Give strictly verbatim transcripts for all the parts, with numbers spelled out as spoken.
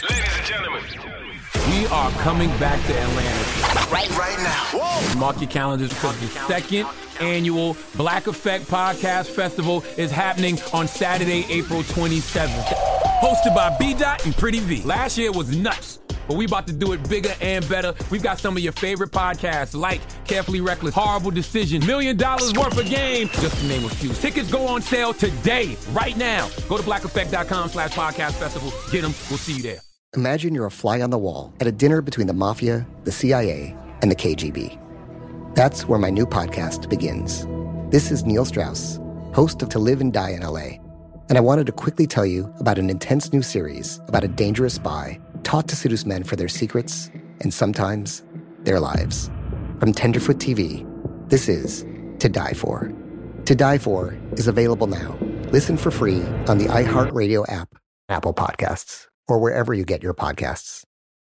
Ladies and gentlemen, we are coming back to Atlanta. Right, right now. Whoa. Mark your calendars because the second annual Black Effect Podcast Festival is happening on Saturday, April twenty-seventh. Hosted by B-Dot and Pretty V. Last year was nuts, but we about to do it bigger and better. We've got some of your favorite podcasts like Carefully Reckless, Horrible Decision, Million Dollars Worth of Game, just to name a few. Tickets go on sale today, right now. Go to blackeffect.com slash podcast festival. Get them. We'll see you there. Imagine you're a fly on the wall at a dinner between the Mafia, the C I A, and the K G B. That's where my new podcast begins. This is Neil Strauss, host of To Live and Die in L A, and I wanted to quickly tell you about an intense new series about a dangerous spy taught to seduce men for their secrets and sometimes their lives. From Tenderfoot T V, this is To Die For. To Die For is available now. Listen for free on the iHeartRadio app, Apple Podcasts, or wherever you get your podcasts.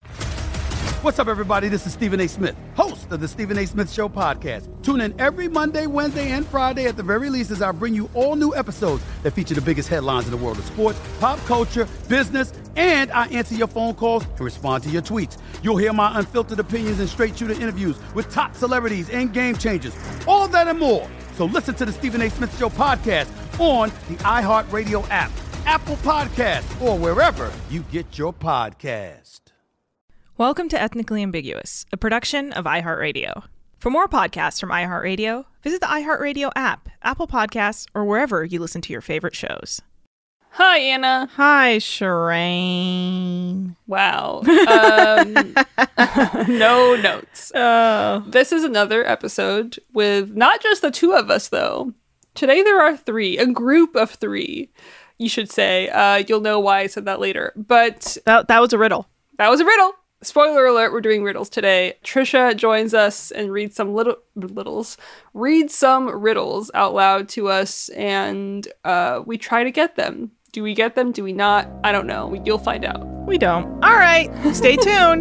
What's up, everybody? This is Stephen A. Smith, host of the Stephen A. Smith Show podcast. Tune in every Monday, Wednesday, and Friday at the very least as I bring you all new episodes that feature the biggest headlines in the world of sports, pop culture, business, and I answer your phone calls and respond to your tweets. You'll hear my unfiltered opinions and straight-shooter interviews with top celebrities and game changers. All that and more. So listen to the Stephen A. Smith Show podcast on the iHeartRadio app, Apple Podcasts, or wherever you get your podcast. Welcome to Ethnically Ambiguous, a production of iHeartRadio. For more podcasts from iHeartRadio, visit the iHeartRadio app, Apple Podcasts, or wherever you listen to your favorite shows. Hi, Anna. Hi, Shireen. Wow. Um, no notes. Oh. This is another episode with not just the two of us, though. Today there are three, a group of three. You should say. Uh, you'll know why I said that later. But That, that was a riddle. that was a riddle. Spoiler alert, we're doing riddles today. Trisha joins us and reads some little littles, reads some riddles out loud to us, and uh, we try to get them. Do we get them? Do we not? I don't know. You'll find out. We don't. All right. Stay tuned.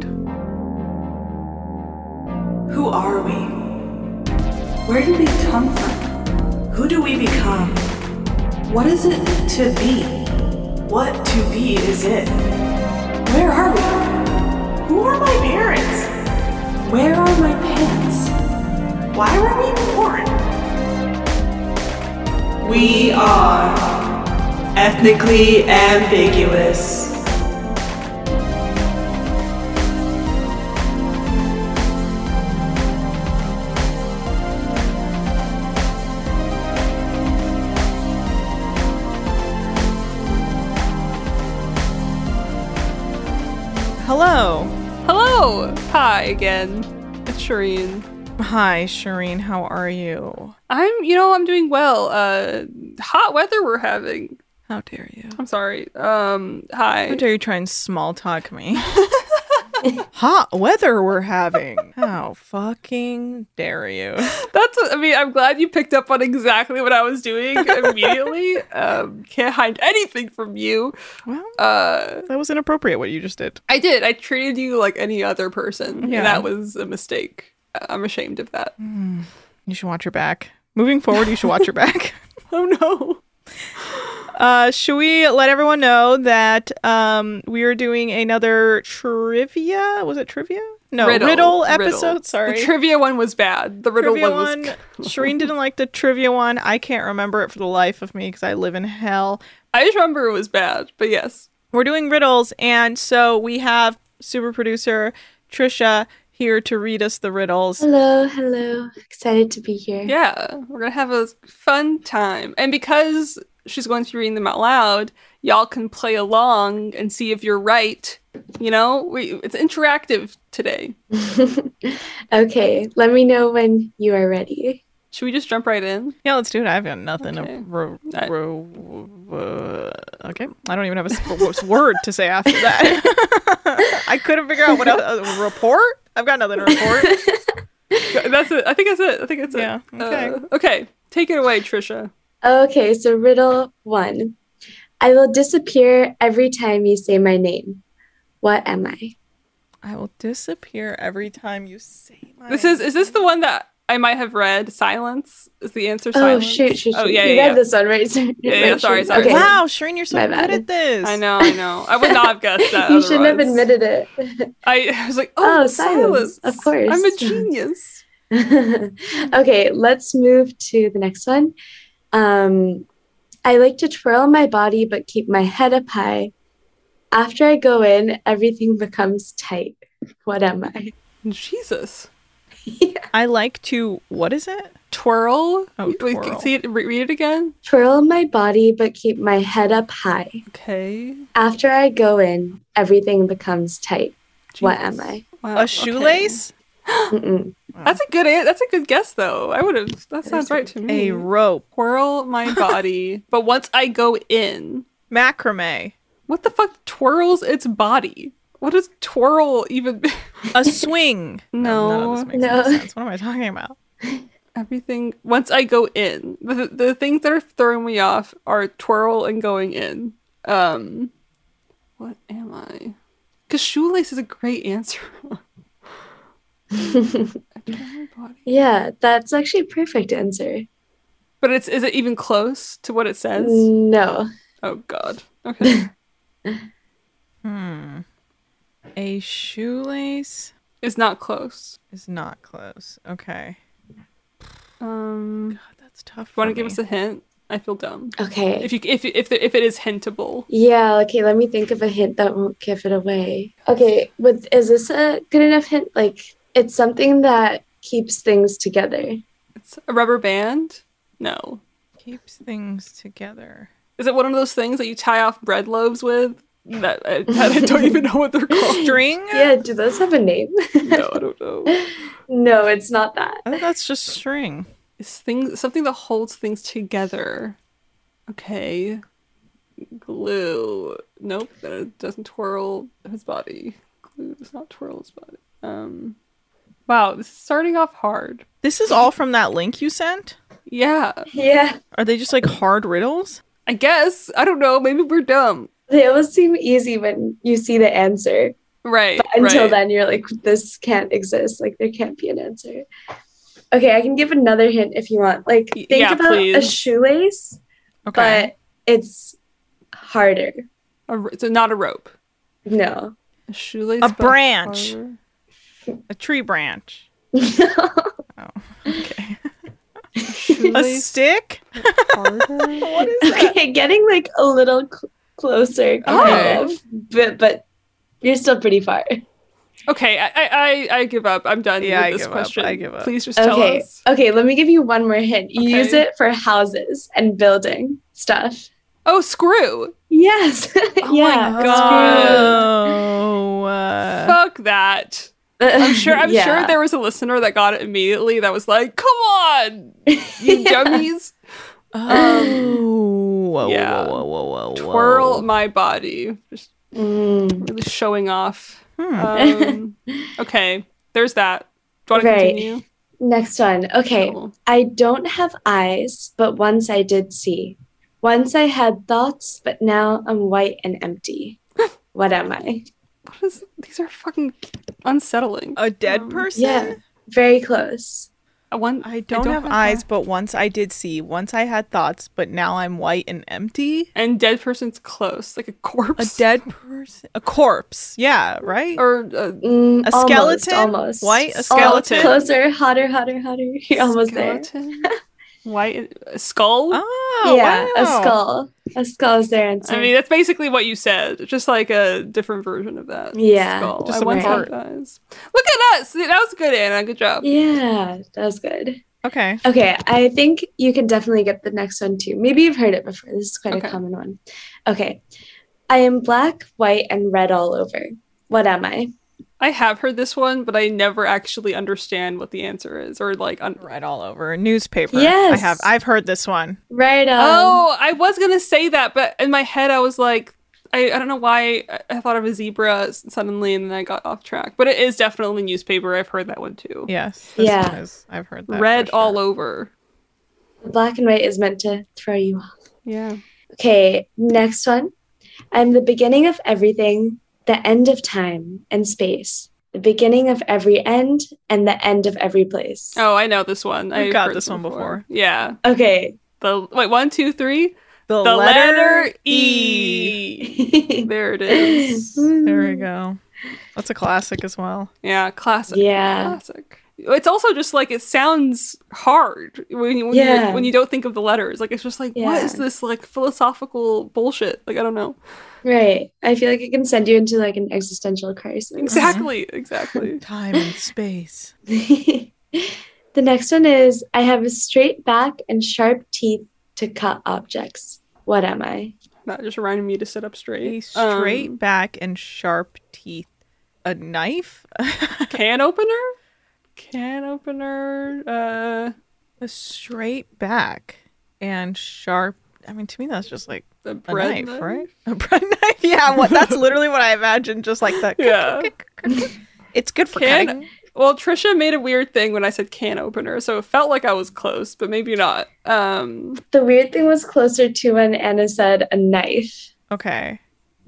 Who are we? Where did we come from? Who do we become? What is it to be? What to be is it? Where are we? Who are my parents? Where are my pants? Why were we born? We are ethnically ambiguous. Hello. Hello. Hi again. It's Shireen. Hi, Shireen. How are you? I'm, you know, I'm doing well. Uh, hot weather we're having. How dare you? I'm sorry. Um, hi. How dare you try and small talk me? Hot weather we're having. How fucking dare you? That's, I mean, I'm glad you picked up on exactly what I was doing immediately. um, can't hide anything from you. Well, uh, that was inappropriate what you just did. I did. I treated you like any other person. Yeah. And that was a mistake. I'm ashamed of that. Mm, you should watch your back. Moving forward, you should watch your back. Oh, no. Uh, should we let everyone know that um, we are doing another trivia? Was it trivia? No, riddle, riddle episode. Riddle. Sorry. The trivia one was bad. The riddle trivia one was... one. Shireen didn't like the trivia one. I can't remember it for the life of me because I live in hell. I just remember it was bad, but yes. We're doing riddles, and so we have super producer Trisha here to read us the riddles. Hello, hello. Excited to be here. Yeah, we're going to have a fun time. And because she's going to be reading them out loud, y'all can play along and see if you're right. You know, we, it's interactive today. Okay, let me know when you are ready. Should we just jump right in? Yeah, let's do it. I've got nothing Okay. to... Ro- I- ro- uh, okay. I don't even have a s- word to say after that. I couldn't figure out what else. A report? I've got nothing to report. That's it. I think that's it. I think that's it. Yeah, okay. Uh, okay. Take it away, Trisha. Okay, so riddle one. I will disappear every time you say my name. What am I? I will disappear every time you say my This is, is this the one that I might have read silence. Is the answer Oh, silence? shoot, shoot, shoot. Oh, yeah, you yeah, read yeah. this one, right? So- Yeah, yeah, right, sorry, Shireen? sorry. Okay. Wow, Shireen, you're so My good bad. at this. I know, I know. I would not have guessed that. You shouldn't have otherwise. admitted it. I, I was like, oh, Oh, silence. silence. Of course. I'm a genius. Okay, let's move to the next one. Um, I like to twirl my body but keep my head up high. After I go in, everything becomes tight. What am I? Jesus. I like to, what is it? Twirl. Oh, Wait, twirl. see it, re- read it again. Twirl my body but keep my head up high. Okay. After I go in, everything becomes tight. What Jesus. am I? Wow, A okay. shoelace? Mm-mm. That's a good. That's a good guess, though. I would have. That sounds right to me. A rope. Twirl my body, but once I go in, Macrame. what the fuck twirls its body? What does twirl even? A swing. No. None of this makes No. any sense. What am I talking about? Everything. Once I go in, the the things that are throwing me off are twirl and going in. Um, what am I? Because shoelace is a great answer. I twirl my body. Yeah, that's actually a perfect answer. But it's is it even close to what it says? No. Oh God. Okay. Hmm. A shoelace It's not close. is not close. Okay. Um, God, that's tough. want for to give me. us a hint? I feel dumb. Okay. If you if if if it is hintable. Yeah, okay, let me think of a hint that won't give it away. Okay, with is this a good enough hint? Like, it's something that keeps things together. It's a rubber band? No. Keeps things together. Is it one of those things that you tie off bread loaves with? That I, that I don't even know what they're called. String? Yeah, do those have a name? No, I don't know. No, it's not that. I think that's just string. It's things something that holds things together. Okay. Glue. Nope, that doesn't twirl his body. Glue does not twirl his body. Um. Wow, this is starting off hard. This is all from that link you sent? Yeah, Yeah, Are they just like hard riddles? I guess. I don't know. Maybe we're dumb. they always seem easy when you see the answer. Right. But until right. then, you're like, this can't exist. Like, there can't be an answer. Okay, I can give another hint if you want. Like, Y- think yeah, about a please. shoelace, Okay. but it's harder. A r- so not a rope. No. A shoelace. A but branch. harder. A tree branch. No. Oh, okay. A A shoelace stick? harder. What is that? Okay, getting like a little cl- closer, kind Okay. of, but but you're still pretty far. Okay, I, I I I give up. I'm done Yeah, with I this give up. question. I give up. Please just tell Okay, us. okay. Let me give you one more hint. You Okay. use it for houses and building stuff. Oh, screw. Yes. yeah. God. Oh. uh, Fuck that. I'm sure. I'm Yeah. sure there was a listener that got it immediately. That was like, "Come on, you dummies! oh. Whoa, yeah. whoa, whoa, whoa, whoa, whoa. Twirl my body." Just Mm. really showing off. Hmm. Um, okay, there's that. Do you want to Right. continue? Next one. Okay. Cool. I don't have eyes, but once I did see. Once I had thoughts, but now I'm white and empty. What am I? What is? These are fucking unsettling. A dead Um, person? Yeah. Very close. I want. I don't, have, eyes, but once I did see. Once I had thoughts, but now I'm white and empty. And dead person's close, like a A corpse. dead person? A corpse. Yeah, right? or uh, Mm, A almost, skeleton? Almost. White? A Oh, skeleton? closer, hotter, hotter, hotter. You're almost there. skeleton. White a skull. Oh, yeah, a wow. skull. A skull is their answer. I mean, that's basically what you said, just like a different version of that. Yeah, skull. just I a once part. had eyes. Look at us. That was good, Anna. Good job. yeah, that was good. Okay. Okay, I think you can definitely get the next one too. Maybe you've heard it before. This is quite Okay. a common one. Okay. I am black, white, and red all over. What am I? I have heard this one, but I never actually understand what the answer is, or like. Un- Right all over. A newspaper. Yes. I have. I've heard this one. Right on. oh, I was gonna say that, but in my head I was like, I, I don't know why I, I thought of a zebra suddenly, and then I got off track. But it is definitely newspaper. I've heard that one too. Yes. This Yeah. one is, I've heard that. Red for sure. all over. The black and white is meant to throw you off. Yeah. Okay, next one. I'm the beginning of everything, the end of time and space, the beginning of every end and the end of every place. Oh, I know this one. We've I've got heard this one before. Yeah. Okay. The wait, one, two, three. The, The letter, letter E. E. There it is. There we go. That's a classic as well. Yeah, classic. Yeah. Classic. It's also just like it sounds hard when you when, Yeah. you when you don't think of the letters. Like it's just like what Yeah. is this like philosophical bullshit? Like I don't know. Right. I feel like it can send you into like an existential crisis. Exactly. Exactly. Time and space. The next one is I have a straight back and sharp teeth to cut objects. What am I? That just reminded me to sit up A straight. straight Um, back and sharp teeth. A knife? can opener. Can opener. Uh, A straight back and sharp. I mean, to me, that's just like the a bread knife, right? A bread knife. Yeah, what? That's literally what I imagined. Just like that. Yeah. It's good for Can- cutting. Well, Trisha made a weird thing when I said can opener, so it felt like I was close, but maybe not. Um, The weird thing was closer to when Anna said a knife. Okay.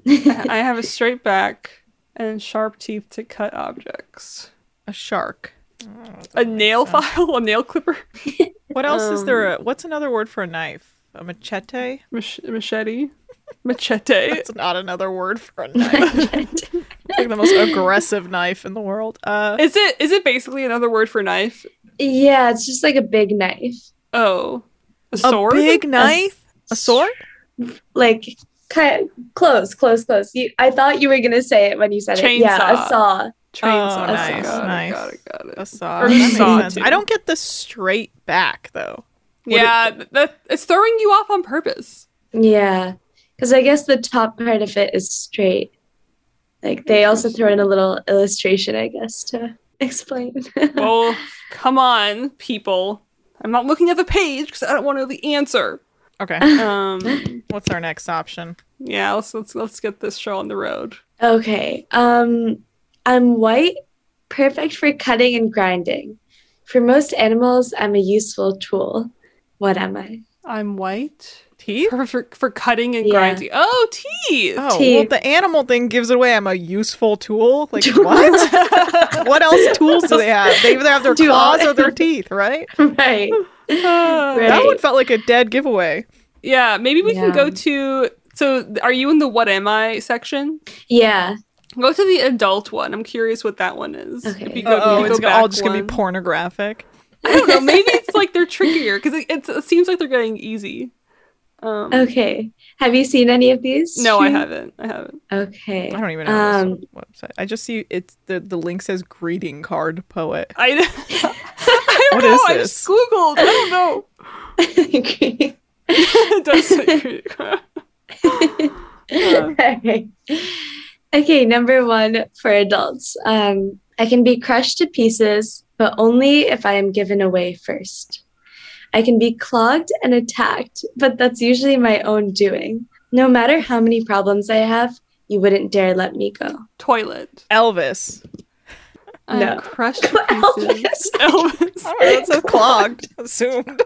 I have a straight back and sharp teeth to cut objects. A shark. A nail file, a nail clipper, What else is there? Um, A, what's another word for a knife? A machete? Mach- machete, machete. That's not another word for a knife. It's like the most aggressive knife in the world. Uh, Is it? Is it basically another word for knife? Yeah, it's just like a big knife. Oh, a a sword. big knife? A sword? Like kind of close, close, close. You, I thought you were gonna say it when you said it. Yeah, Chainsaw. a saw. Train Oh, saw. nice, got nice. It, got it. Got it. A saw. Or That makes saw, sense. too. I don't get the straight back though. Would Yeah, th- that it's throwing you off on purpose. Yeah, because I guess the top part of it is straight. Like they also throw in a little illustration, I guess, to explain. Well, come on, people. I'm not looking at the page because I don't want to know the answer. Okay. Um, What's our next option? yeah, let's let's let's get this show on the road. Okay. Um, I'm white, perfect for cutting and grinding. For most animals, I'm a useful tool. What am I? I'm white. Teeth? For, for, for cutting and Yeah. grinding. Oh, teeth. Oh, well, Teeth. the animal thing gives it away. I'm a useful tool. Like, what? What else tools do they have? They either have their Do all- claws or their teeth, right? Right. Uh, Right. That one felt like a dead giveaway. Yeah, maybe we can Yeah. go to. So, are you in the what am I section? Yeah. Go to the adult one. I'm curious what that one is. Okay. If you go, Oh, if you it's go all back just gonna be one. pornographic. I don't know. Maybe it's like they're trickier because it, it's- it seems like they're getting easy. Um, Okay. Have you seen any of these? No, I Shree? haven't. I haven't. Okay. I don't even know Um, this website. I just see it's the the link says greeting card poet. I, I don't What know. is I this? just Googled. I don't know. It does say Okay. Okay, number one for adults. Um, I can be crushed to pieces, but only if I am given away first. I can be clogged and attacked, but that's usually my own doing. No matter how many problems I have, you wouldn't dare let me go. toilet. Elvis. I'm No. crushed to pieces. Elvis. Elvis. I don't know, it says clogged. Assumed.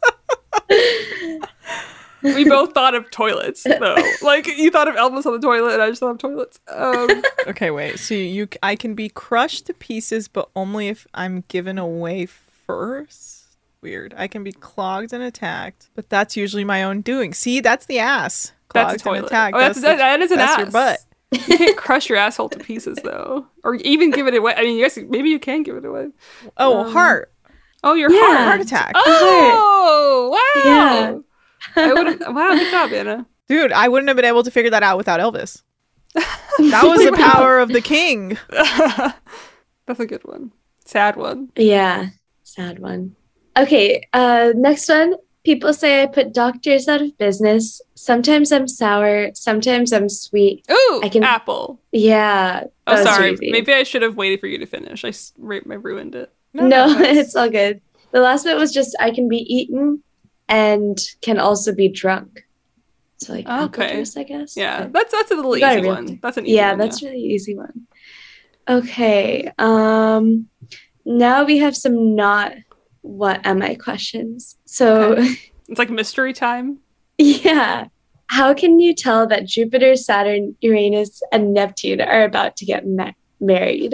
We both thought of toilets, though. Like you thought of Elvis on the toilet, and I just thought of toilets. Um, Okay, wait. So you, I can be crushed to pieces, but only if I'm given away first. Weird. I can be clogged and attacked, but that's usually my own doing. See, that's the ass. Clogged that's a and toilet. attacked. Oh, that's, the- that, that is an that's ass. your butt. You can't crush your asshole to pieces, though, or even give it away. I mean, yes, maybe you can give it away. Oh, Um, heart. Oh, your Yeah. heart. Heart attack. Oh, wow. Yeah. I would've- wow, good job, Anna. Dude, I wouldn't have been able to figure that out without Elvis. That was the power of the king. That's a good one. Sad one. Yeah, sad one. Okay, uh, next one. People say I put doctors out of business. Sometimes I'm sour, sometimes I'm sweet. Ooh, I can- apple. Yeah. Oh, that was sorry. easy. Maybe I should have waited for you to finish. I, s- ru- I ruined it. No, it's all good. The last bit was just I can be eaten and can also be drunk. So like apple Okay. juice, I guess. Yeah, But- that's that's a little You got easy it, one. really. That's an easy yeah, one. that's really easy one. Okay. Um now we have some not what am I questions. So It's like mystery time. yeah. How can you tell that Jupiter, Saturn, Uranus, and Neptune are about to get ma- married?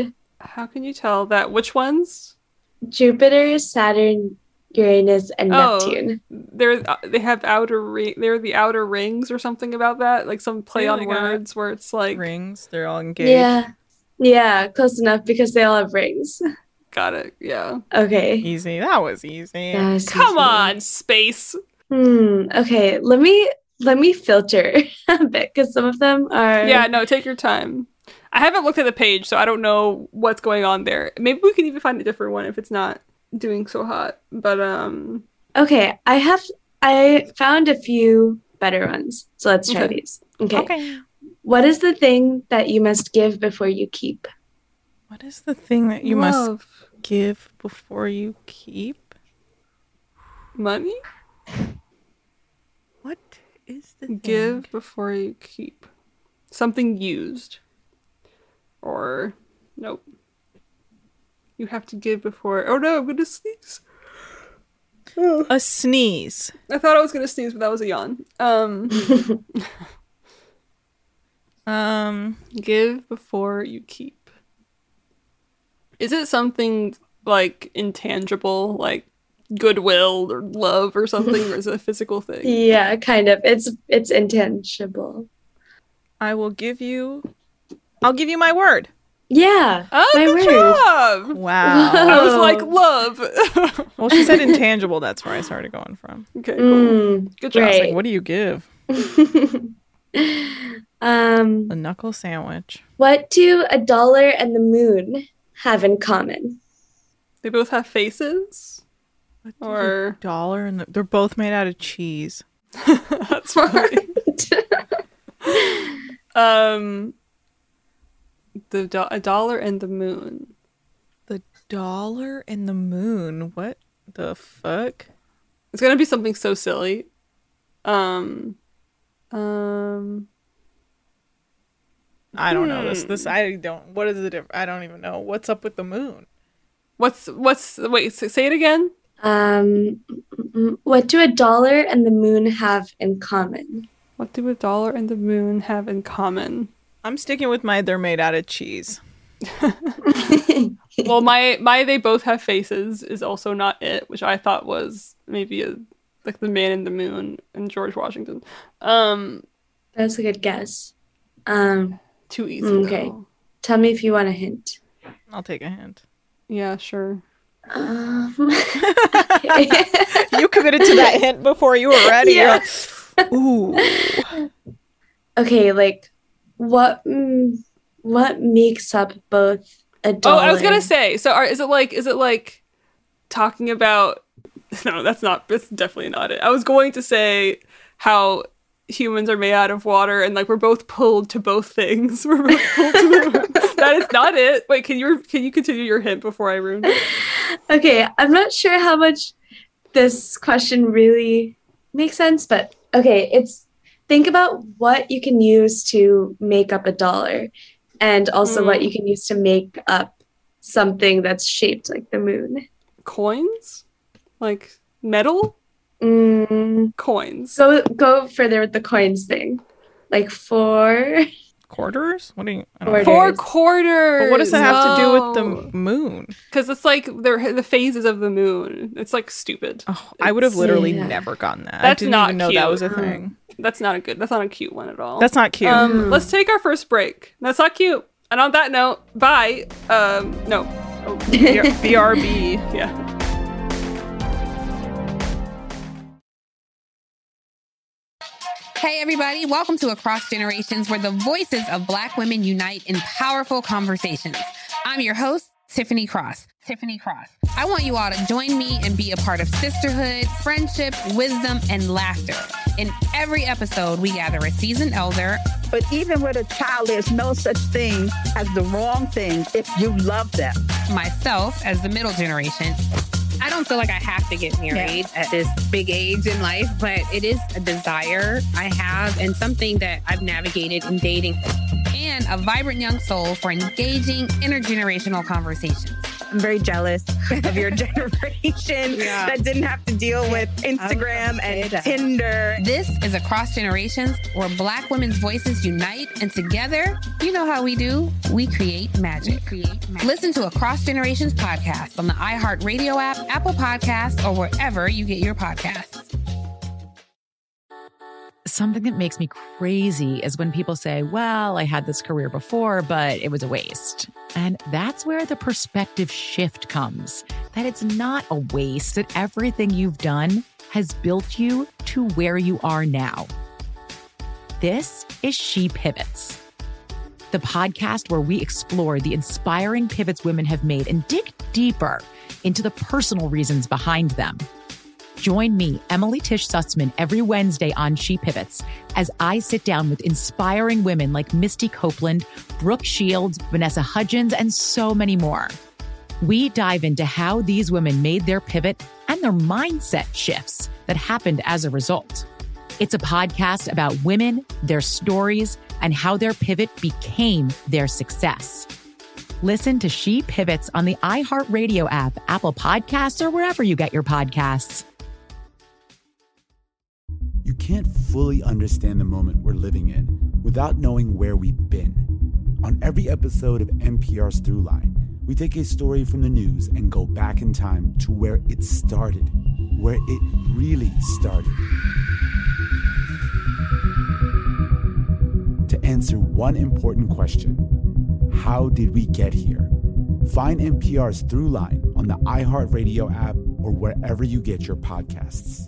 How can you tell that? Which ones? Jupiter, Saturn, Uranus, and Oh, Neptune. They're uh, they have outer ring. They're the outer rings or something about that. Like some play Yeah, on they got words where it's like, Rings. They're all engaged. Yeah. Yeah, close enough because they all have rings. got it. Yeah. Okay. Easy. That was easy. That was Come easy. on, space. Hmm. Okay. Let me let me filter a bit because some of them are. Yeah. No, take your time. I haven't looked at the page, so I don't know what's going on there. Maybe we can even find a different one if it's not doing so hot. But um. Okay. I have. I found a few better ones, so let's try Okay. these. Okay. Okay. What is the thing that you must give before you keep? What is the thing that you must love. give before you keep? Money? What is the thing? Give before you keep. Something used. Or nope. You have to give before. Oh no, I'm gonna sneeze. A sneeze. I thought I was gonna sneeze, but that was a yawn. Um, Um, give before you keep. Is it something like intangible, like goodwill or love or something, or is it a physical thing? Yeah, kind of. It's it's intangible. I will give you. I'll give you my word. Yeah. Oh, my good word. job! Wow. I was Oh. like, love. Well, she said intangible. That's where I started going from. Okay, cool. Mm, Good job. I was Right. like, what do you give? um, A knuckle sandwich. what do a dollar and the moon have in common? They both have faces? What do Or- the dollar and the, they're both made out of cheese. That's funny. um, the do- a dollar and the moon. The dollar and the moon. What the fuck? It's gonna be something so silly. Um, um, I don't know this. Hmm. This I don't. What is the difference? I don't even know. What's up with the moon? what's what's wait? s- Say it again. Um, mm, what do a dollar and the moon have in common? What do a dollar and the moon have in common? I'm sticking with my. They're made out of cheese. Well, my my they both have faces is also not it, which I thought was maybe a like the Man in the Moon and George Washington. Um, That's a good guess. Um, too easy. Okay. though. tell me if you want a hint. I'll take a hint. Yeah, sure. Um, You committed to that hint before you were ready. Yeah. You're like, ooh. okay, like what? Mm, what makes up both a Oh, dollar? I was gonna say. So, are, is it like is it like talking about? No, that's not. That's definitely not it. I was going to say how humans are made out of water, and like we're both pulled to both things. We're both pulled to the, that is not it. Wait, can you can you continue your hint before I ruin it? Okay, I'm not sure how much this question really makes sense, but okay, it's think about what you can use to make up a dollar and also Mm. what you can use to make up something that's shaped like the moon. Coins, like metal Mm, coins. go go further with the coins thing. Like four. Quarters? What do you? I don't Quarters. know. Four quarters. But what does that have to do with Oh. the moon? Because it's like they're the phases of the moon. It's like stupid. Oh, I would have literally Yeah. never gotten that. I That's didn't not even know that cute. was a thing. That's not a good. That's not a cute one at all. That's not cute. Um, let's take our first break. That's not cute. And on that note, bye. Um, no. Oh, B R B. yeah. Hey, everybody, welcome to Across Generations, where the voices of Black women unite in powerful conversations. I'm your host, Tiffany Cross. Tiffany Cross. I want you all to join me and be a part of sisterhood, friendship, wisdom, and laughter. In every episode, we gather a seasoned elder. But even with a child, there's no such thing as the wrong thing if you love them. Myself as the middle generation. I don't feel like I have to get married at this big age in life, but it is a desire I have and something that I've navigated in dating. And a vibrant young soul for engaging intergenerational conversations. I'm very jealous of your generation Yeah. that didn't have to deal with Instagram and Tinder. This is Across Generations, where Black women's voices unite, and together, you know how we do. We create magic. We create magic. Listen to Across Generations podcast on the iHeartRadio app, Apple Podcasts, or wherever you get your podcasts. Something that makes me crazy is when people say, well, I had this career before, but it was a waste. And that's where the perspective shift comes, that it's not a waste, that everything you've done has built you to where you are now. This is She Pivots, the podcast where we explore the inspiring pivots women have made and dig deeper into the personal reasons behind them. Join me, Emily Tish Sussman, every Wednesday on She Pivots as I sit down with inspiring women like Misty Copeland, Brooke Shields, Vanessa Hudgens, and so many more. We dive into how these women made their pivot and their mindset shifts that happened as a result. It's a podcast about women, their stories, and how their pivot became their success. Listen to She Pivots on the iHeartRadio app, Apple Podcasts, or wherever you get your podcasts. You can't fully understand the moment we're living in without knowing where we've been. On every episode of N P R's Throughline, we take a story from the news and go back in time to where it started, where it really started. To answer one important question, how did we get here? Find N P R's Throughline on the iHeartRadio app or wherever you get your podcasts.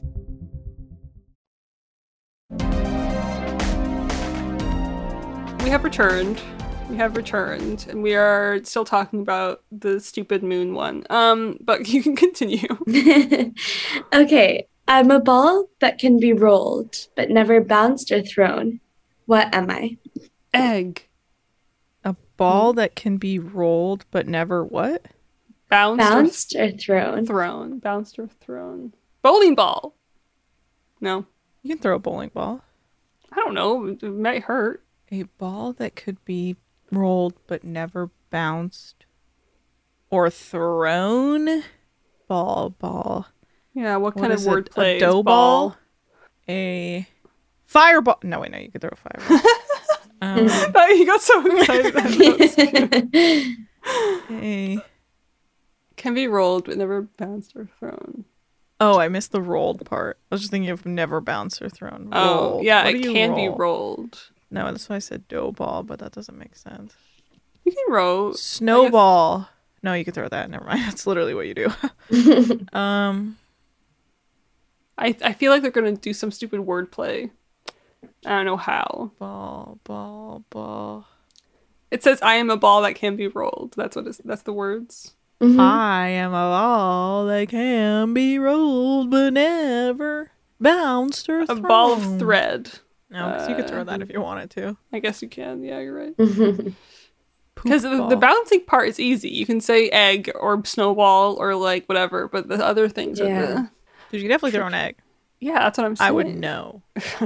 We have returned. We have returned, and we are still talking about the stupid moon one. Um, but you can continue. Okay, I'm a ball that can be rolled, but never bounced or thrown. What am I? Egg. A ball that can be rolled but never what? Bounced, Bounced or, or thrown? Thrown. Bounced or thrown. Bowling ball. No. You can throw a bowling ball. I don't know. It might hurt. A ball that could be rolled but never bounced or thrown. Ball, ball. Yeah, what What kind of is it? wordplay? A dough is ball? ball? A fireball. No, wait, no, you could throw a fireball. um, Oh, you got so excited. a... Can be rolled but never bounced or thrown. Oh, I missed the rolled part. I was just thinking of never bounced or thrown. Oh, Rolled. yeah, What it do you can be roll? rolled. No, that's why I said dough ball, but that doesn't make sense. You can roll. Snowball. No, you can throw that. Never mind. That's literally what you do. um, I I feel like they're gonna do some stupid wordplay. I don't know how. Ball, ball, ball. It says, "I am a ball that can be rolled." That's what it's. That's the words. Mm-hmm. I am a ball that can be rolled but never bounced or A thrown. ball of thread. No, because you could throw Uh, that if you wanted to. I guess you can. Yeah, you're right. Mm-hmm. Because the, the Poop ball. bouncing part is easy. You can say egg or snowball or like whatever, but the other things are Yeah. the. Dude, you could definitely throw an egg. Yeah, that's what I'm saying. I would know.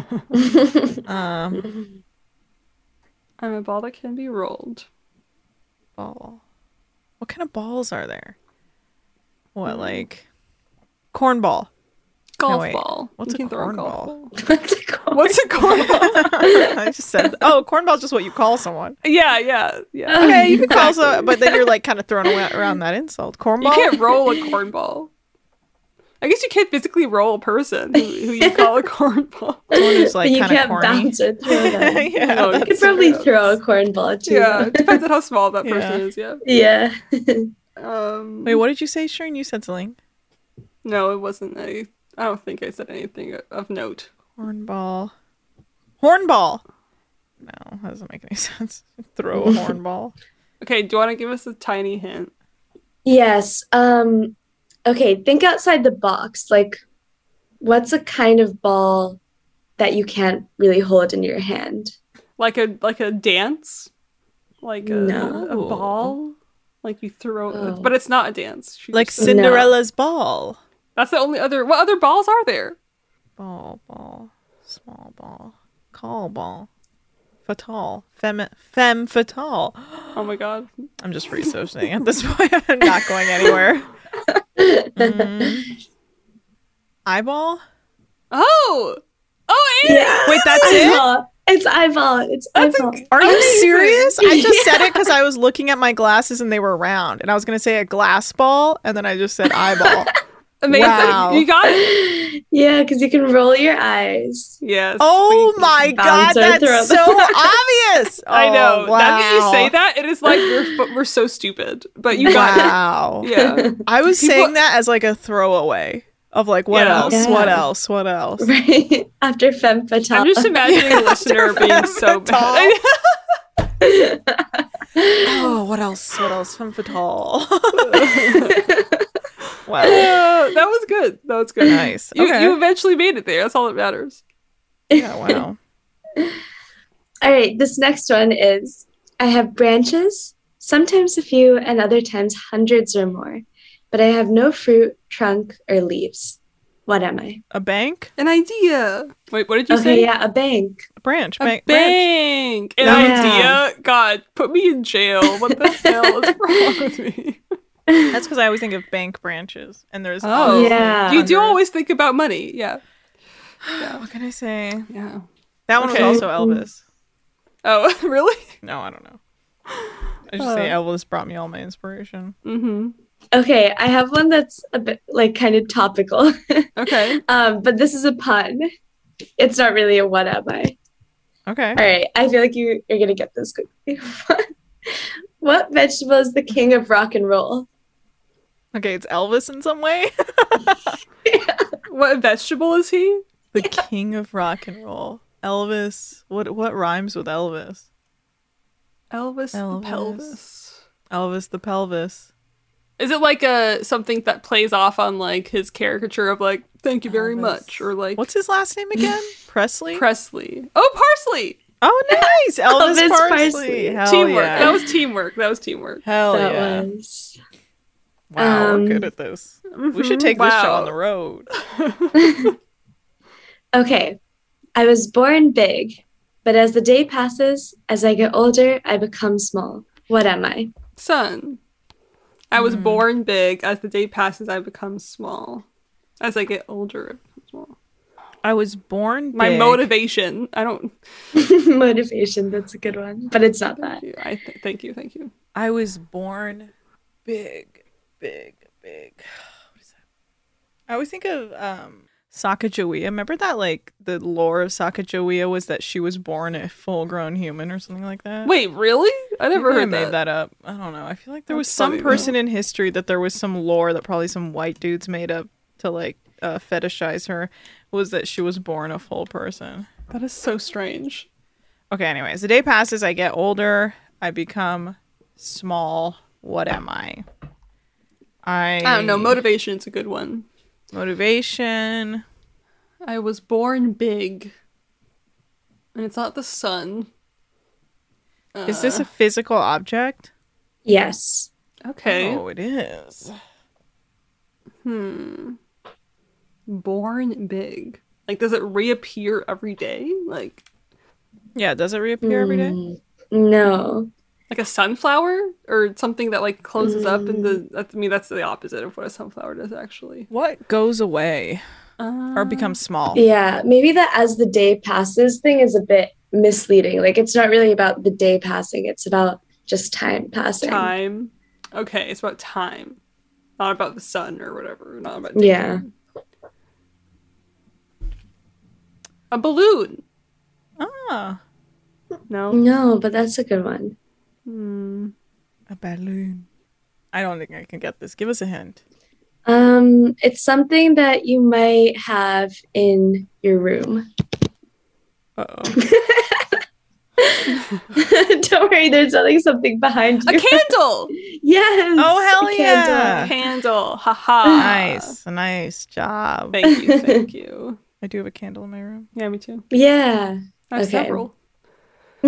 um, I'm a ball that can be rolled. ball. What kind of balls are there? What, like cornball? Golf No, wait. ball. What's You a can throw cornball? golf ball. What's it called? What's a cornball? I just said. Oh, cornball's just what you call someone. yeah, yeah, yeah. Okay, you can call so, but then you're like kind of throwing away, around that insult. Cornball. You can't roll a cornball. I guess you can't physically roll a person who, who you call a cornball. Someone who's like But you kind of can't corny. bounce or throw them. yeah, No, You that's could probably true. throw a cornball too. Yeah, it depends on how small that person Yeah. is. Yeah. Yeah. Um. Wait, what did you say, Shireen? You said something. No, it wasn't. I. I don't think I said anything of note. Hornball. Hornball. No, that doesn't make any sense. Throw a hornball. Okay, do you want to give us a tiny hint? Yes. Um okay, think outside the box. Like what's a kind of ball that you can't really hold in your hand? Like a like a dance, like a, No. a ball, like you throw, Oh. but it's not a dance. She Like just- Cinderella's ball. That's the only other. What other balls are there? Ball, ball, small ball, call ball, fatale. Femme, femme fatale. Oh my god. I'm just researching at this point. I'm not going anywhere. Mm. Eyeball? Oh! Oh, Annie! Yeah. Wait, that's eyeball. it? It's eyeball. It's That's eyeball. a- Are you Amazing. serious? I just Yeah. said it because I was looking at my glasses and they were round. And I was going to say a glass ball, and then I just said eyeball. Amazing. Wow. You got it. Yeah, because you can roll your eyes. Yes. Oh we- my bounce god, our that's throat. so obvious. I know. Oh, wow. Now that you say that, it is like we're fu- we're so stupid. But you got Wow. it. Yeah. I was People- saying that as like a throwaway of like, what Yeah. else? Yeah. What else? What else? Right after femme fatale. I'm just imagining a listener being so bad. Oh, what else? What else? Femme fatale. Wow. Uh, that was good. That was good. Nice. You, Okay. you eventually made it there. That's all that matters. Yeah, wow. All right, this next one is I have branches, sometimes a few, and other times hundreds or more, but I have no fruit, trunk, or leaves. What am I? A bank? An idea. Wait, what did you Okay, say? yeah, a bank. A branch. A Bank. bank. An Yeah. idea. God, put me in jail. What the hell is wrong with me? That's because I always think of bank branches. And there's Oh, obviously Yeah. You do hundreds. always think about money. Yeah. What can I say? Yeah. That one Okay. was also Elvis. Oh, really? No, I don't know. I just say Elvis brought me all my inspiration. Mm-hmm. Okay, I have one that's a bit like kind of topical. Okay. um, but this is a pun. It's not really a what am I? Okay. All right, I feel like you, you're gonna get this quickly. What vegetable is the king of rock and roll? Okay, it's Elvis in some way. What vegetable is he? The king of rock and roll. Elvis. What what rhymes with Elvis? Elvis, Elvis. the pelvis. Elvis the pelvis. Is it like a something that plays off on like his caricature of like thank you very Elvis. much or like What's his last name again? Presley? Presley? Oh, parsley. Oh, nice. Elvis, Elvis Parsley. Parsley. Hell teamwork. yeah. That was teamwork. That was teamwork. Hell that yeah. was. Wow, Um, we're good at this. We should take this show Wow. on the road. Okay, I was born big, but as the day passes, as I get older, I become small. What am I? Son. I was Hmm. born big. As the day passes, I become small. As I get older, I become small. I was born My big. motivation. I don't. Motivation, that's a good one, but it's not that. I th- thank you. Thank you. I was born big, big, big. What is that? I always think of um Sacagawea. Remember that, like, the lore of Sacagawea was that she was born a full-grown human or something like that? Wait, really? I never Maybe I heard made that. that up. I don't know. I feel like there was That's some funny, person in history that there was some lore that probably some white dudes made up to, like, uh, fetishize her, was that she was born a full person. That is so strange. Okay, anyways, the day passes, I get older, I become small. What am I? I I don't know. Motivation is a good one. Motivation. I was born big. And it's not the sun. Is this Uh, a physical object? Yes. Okay. Oh, it is. Hmm. Born big. Like, does it reappear every day? Like, Yeah, does it reappear every day? Mm, no. like a sunflower or something that like closes up in the. That's, I mean, that's the opposite of what a sunflower does, actually. What goes away Uh, or becomes small? Yeah, maybe the as the day passes thing is a bit misleading. Like, it's not really about the day passing, it's about just time passing. time. Okay, it's about time, not about the sun or whatever. Not about Yeah. time. A balloon. Ah, No. No, but that's a good one. Hmm. a balloon. I don't think I can get this. Give us a hint. Um, it's something that you might have in your room. Uh-oh. Don't worry, there's like something behind you. A candle. Yes. Oh, hell a yeah. candle. Candle. Haha. Nice. Nice job. Thank you. Thank you. I do have a candle in my room. Yeah, me too. Yeah. I have Okay. several.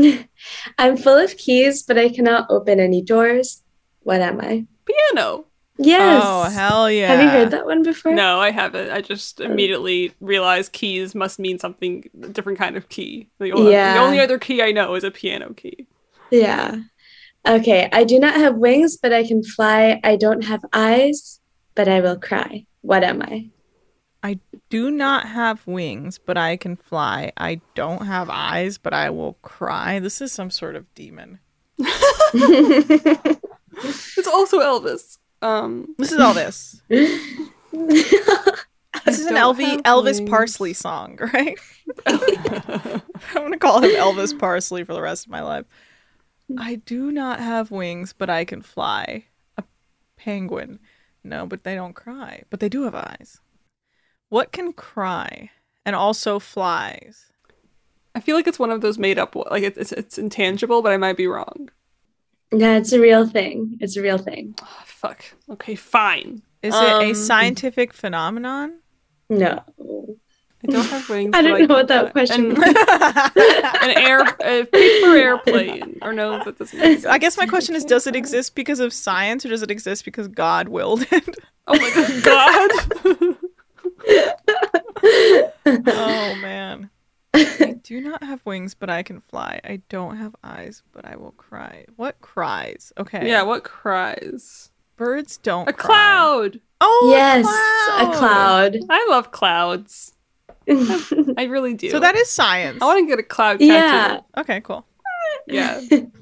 I'm full of keys, but I cannot open any doors. What am I? Piano. Yes. Oh, hell yeah. Have you heard that one before? No, I haven't. I just immediately realized keys must mean something, a different kind of key. The, o- Yeah. the only other key I know is a piano key. Yeah. Okay. I do not have wings, but I can fly. I don't have eyes, but I will cry. What am I? I do not have wings, but I can fly. I don't have eyes, but I will cry. This is some sort of demon. It's also Elvis. Um, This is all this. This is an don't Elvi, have Elvis wings. Parsley song, right? I'm going to call him Elvis Parsley for the rest of my life. I do not have wings, but I can fly. A penguin. No, but they don't cry. But they do have eyes. What can cry and also flies? I feel like it's one of those made up, like it's, it's, it's intangible, but I might be wrong. Yeah, it's a real thing. It's a real thing. Oh, fuck. Okay, fine. Is Um, it a scientific phenomenon? No. I don't have wings. I but don't know can what that fly. question And- was. An air, a paper airplane. Or no, that doesn't make sense. I guess my question is, does it exist because of science or does it exist because God willed it? Oh my god. Oh, man. I do not have wings, but I can fly. I don't have eyes, but I will cry. What cries? Okay. Yeah, what cries? Birds don't A cry. cloud. Oh, Yes, a a cloud. I love clouds. I really do. So that is science. I want to get a cloud tattoo. Yeah. Okay, cool. Yeah.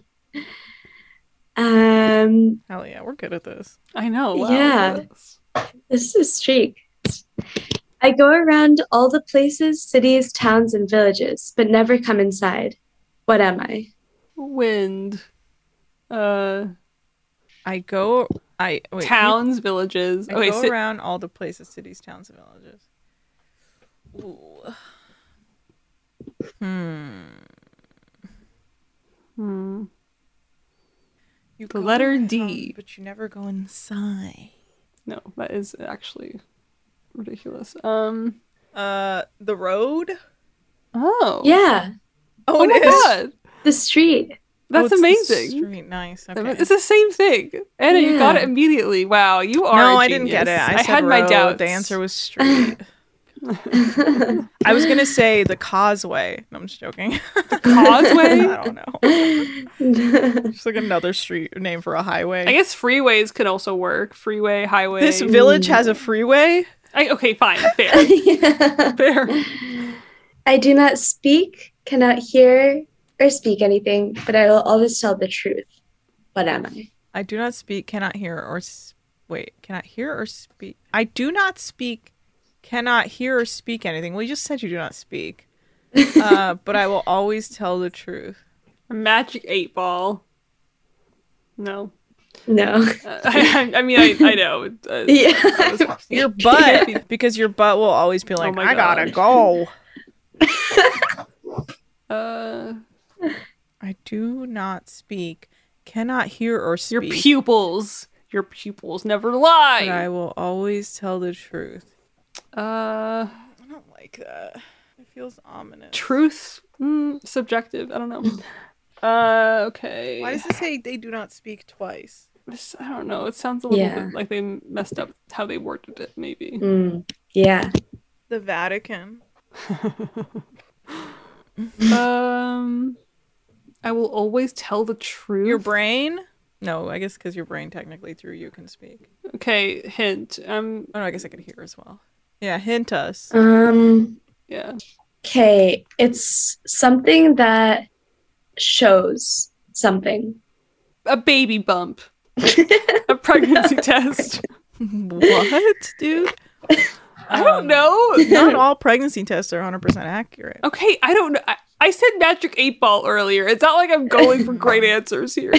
Um. Hell yeah, we're good at this. I know. Wow, Yeah. look at this. This is a streak. I go around all the places, cities, towns, and villages, but never come inside. What am I? Wind. Uh, I go. I wait, towns, villages. I Okay, go ci- around all the places, cities, towns, and villages. Ooh. Hmm. Hmm. You The go letter around, D. but you never go inside. No, that is actually ridiculous. Um. Uh, the road. Oh. Yeah, Oh, Oh it my is? god. the street. Oh, That's it's the amazing. street. Nice. Okay. It's the same thing. Anna, you got it Yeah. immediately. Wow, you are. No, I I didn't get it. I, said had my road. doubts. The answer was street. I was gonna say the causeway. No, I'm just joking. Causeway? I don't know. Just like another street name for a highway. I guess freeways could also work. Freeway, highway. this village has a freeway. I, okay, fine, fair, fair. I do not speak, cannot hear, or speak anything, but I will always tell the truth. What am I? I do not speak, cannot hear, or s- wait, cannot hear or speak. I do not speak, cannot hear or speak anything. Well, you just said you do not speak. Uh, but I will always tell the truth. A magic eight ball. No. No. Uh, I, I mean, I, I know. Uh, Yeah. I was- Your butt, because your butt will always be like, my I gotta gosh. go. Uh, I do not speak, cannot hear or speak. your pupils. Your pupils never lie. But I will always tell the truth. Uh, I don't like that. It feels ominous. truth. Mm, subjective. I don't know. Uh, okay. Why does it say they do not speak twice? This- I don't know. It sounds a little Yeah. bit like they messed up how they worded it. Maybe. Mm, yeah. The Vatican. um, I will always tell the truth. Your brain? No, I guess because your brain technically through you can speak. Okay. Hint. Um. Oh, no, I guess I could hear as well. Yeah, hint us. Um. Yeah. Okay. It's something that shows something. A baby bump. A pregnancy test. What, dude? I don't know. Not all pregnancy tests are one hundred percent accurate. Okay, I don't know. I, I said magic eight ball earlier. It's not like I'm going for great answers here.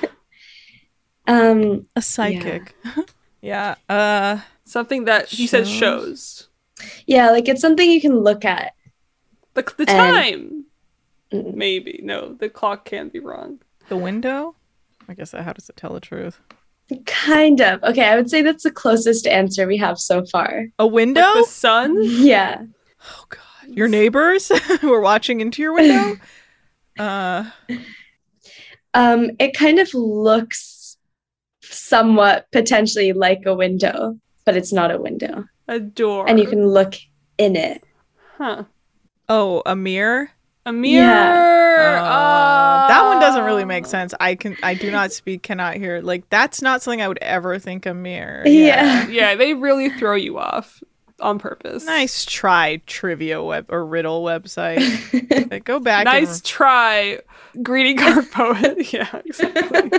Um. A psychic. Yeah. Uh, Something that he says shows. Yeah, like it's something you can look at. The, the And- time. Maybe. No, the clock can be wrong. the window? I guess that how does it tell the truth? Kind of. Okay, I would say that's the closest answer we have so far. A window? The sun? Yeah. Oh god. Your neighbors who are watching into your window? uh Um, it kind of looks somewhat potentially like a window, but it's not a window. A door. And you can look in it. Huh. Oh, a mirror? A mirror. Uh, Oh. That one doesn't really make sense. I can I do not speak, cannot hear. Like that's not something I would ever think a mirror. Yeah. Yeah, they really throw you off on purpose. Nice try, trivia web or riddle website. Like, go back. Nice and... try, greeting card poet. Yeah, exactly.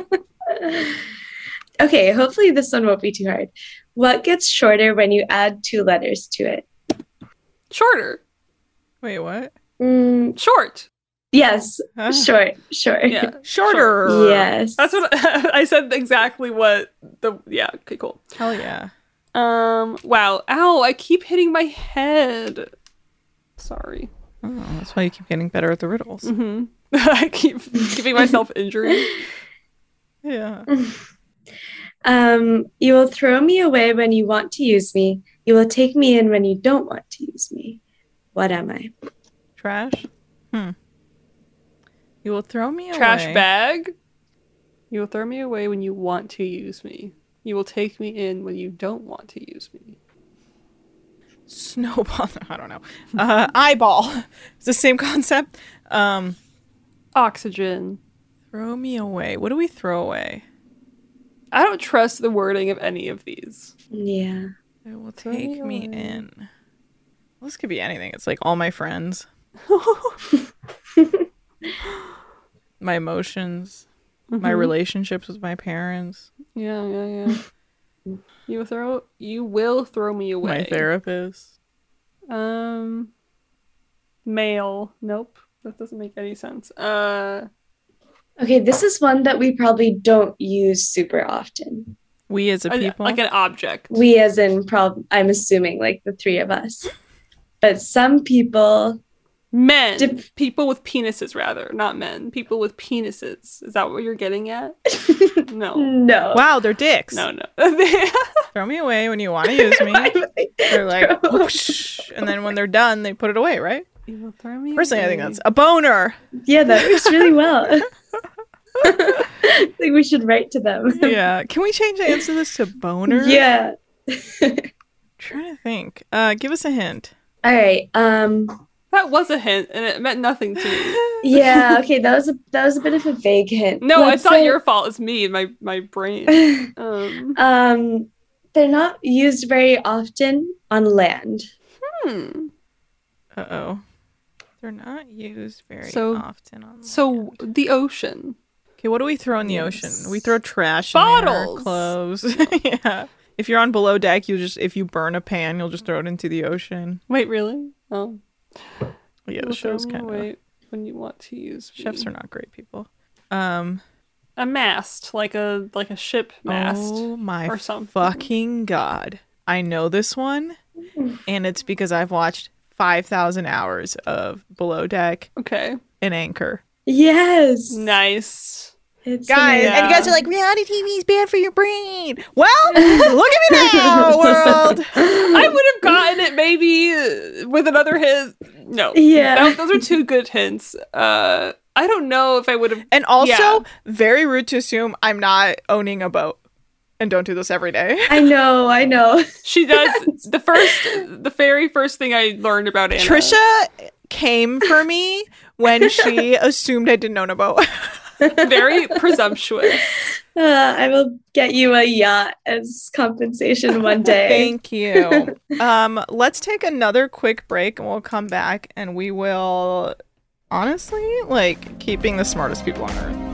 Okay, hopefully this one won't be too hard. What gets shorter when you add two letters to it? Shorter. Wait, what? Mm, Short. yes, Huh? short, short. Yeah. Shorter. Short. Yes. That's what I said exactly what the yeah, okay, cool. Hell yeah. Um wow. Ow, I keep hitting my head. Sorry. Oh, that's why you keep getting better at the riddles. Mm-hmm. I keep giving myself injury. Yeah. Um, you will throw me away when you want to use me. You will take me in when you don't want to use me. What am I? Trash? Hmm. You will throw me away. Trash bag. You will throw me away when you want to use me. You will take me in when you don't want to use me. Snowball. I don't know. Uh, eyeball. It's the same concept. Um, Oxygen. Throw me away. What do we throw away? I don't trust the wording of any of these. Yeah. It will take me in. Well, this could be anything. It's like all my friends. My emotions. Mm-hmm. My relationships with my parents. Yeah, yeah, yeah. You will throw you will throw me away. My therapist. Um mail. Nope. That doesn't make any sense. Uh Okay, this is one that we probably don't use super often. We as a people? Like an object. We as in, prob- I'm assuming, like the three of us. But some people... Men. Dip- people with penises, rather. Not men. People with penises. Is that what you're getting at? No. No. Wow, they're dicks. No, no. Throw me away when you want to use me. They're like, whoosh, and then when they're done, they put it away, right? You will throw me Personally, away. I think that's a boner. Yeah, that works really well. I think we should write to them. Yeah. Can we change the answer to this to boner? Yeah. Trying to think. Uh, give us a hint. All right. Um. That was a hint, and it meant nothing to me. Yeah. Okay. That was a that was a bit of a vague hint. No, Let's it's not say- your fault. It's me, my my brain. Um, Um. They're not used very often on land. hmm. Uh oh. They're not used very So- often on So the ocean. Okay, what do we throw in the Yes. ocean? We throw trash Bottles. in there, clothes. Yeah. If you're on below deck, you just if you burn a pan, you'll just throw it into the ocean. Wait, really? Oh. Yeah, You the will show's throw me kind of away when you want to use me. chefs are not great people. Um A mast, like a like a ship mast. Oh my or something. fucking god. I know this one and it's because I've watched five thousand hours of Below Deck Okay. and Anchor. Yes. Nice. It's Guys, amazing. and you guys are like, reality T V is bad for your brain. Well, look at me now, world. I would have gotten it maybe uh, with another hint. No. Yeah. That- those are two good hints. Uh, I don't know if I would have. And also, Yeah. very rude to assume I'm not owning a boat and don't do this every day. I know. I know. She does the first, the very first thing I learned about Anna. Trisha came for me when she assumed I didn't own a boat. Very presumptuous. Uh, I will get you a yacht as compensation one day. Thank you. Um, let's take another quick break and we'll come back and we will honestly like keeping the smartest people on earth.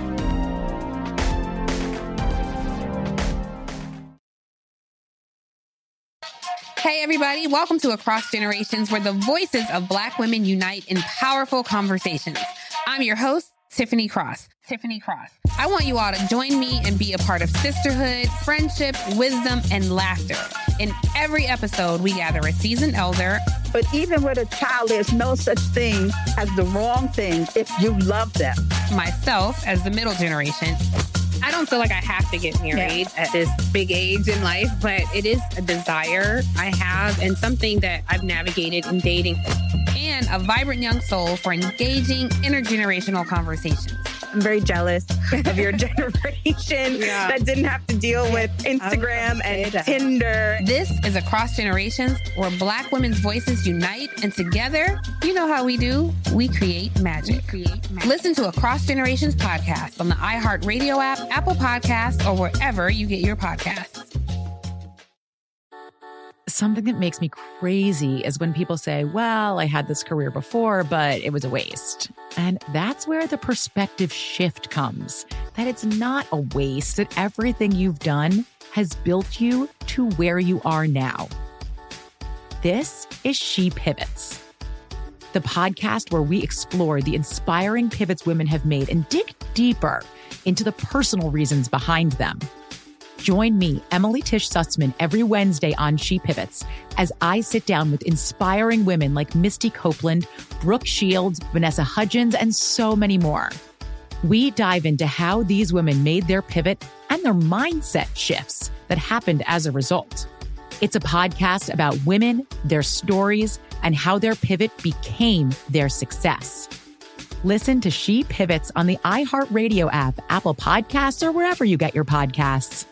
Hey, everybody. Welcome to Across Generations, where the voices of Black women unite in powerful conversations. I'm your host, Tiffany Cross. Tiffany Cross. I want you all to join me and be a part of sisterhood, friendship, wisdom, and laughter. In every episode, we gather a seasoned elder. But even with a child, there's no such thing as the wrong thing if you love them. Myself as the middle generation. I don't feel like I have to get married Yeah. at this big age in life, but it is a desire I have and something that I've navigated in dating. And a vibrant young soul for engaging intergenerational conversations. I'm very jealous of your generation Yeah. that didn't have to deal with Instagram and Tinder. This is Across Generations, where Black women's voices unite, and together, you know how we do. We create magic. We create magic. Listen to Across Generations podcast on the iHeartRadio app, Apple Podcasts, or wherever you get your podcasts. Something that makes me crazy is when people say, well, I had this career before, but it was a waste. And that's where the perspective shift comes, that it's not a waste, that everything you've done has built you to where you are now. This is She Pivots, the podcast where we explore the inspiring pivots women have made and dig deeper into the personal reasons behind them. Join me, Emily Tish Sussman, every Wednesday on She Pivots as I sit down with inspiring women like Misty Copeland, Brooke Shields, Vanessa Hudgens, and so many more. We dive into how these women made their pivot and their mindset shifts that happened as a result. It's a podcast about women, their stories, and how their pivot became their success. Listen to She Pivots on the iHeartRadio app, Apple Podcasts, or wherever you get your podcasts.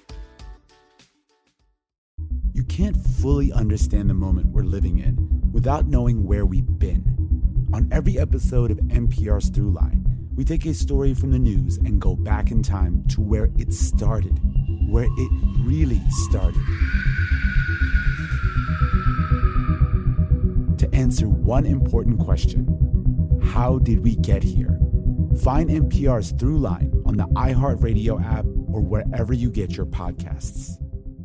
You can't fully understand the moment we're living in without knowing where we've been. On every episode of N P R's Throughline, we take a story from the news and go back in time to where it started, where it really started. To answer one important question, how did we get here? Find N P R's Throughline on the iHeartRadio app or wherever you get your podcasts.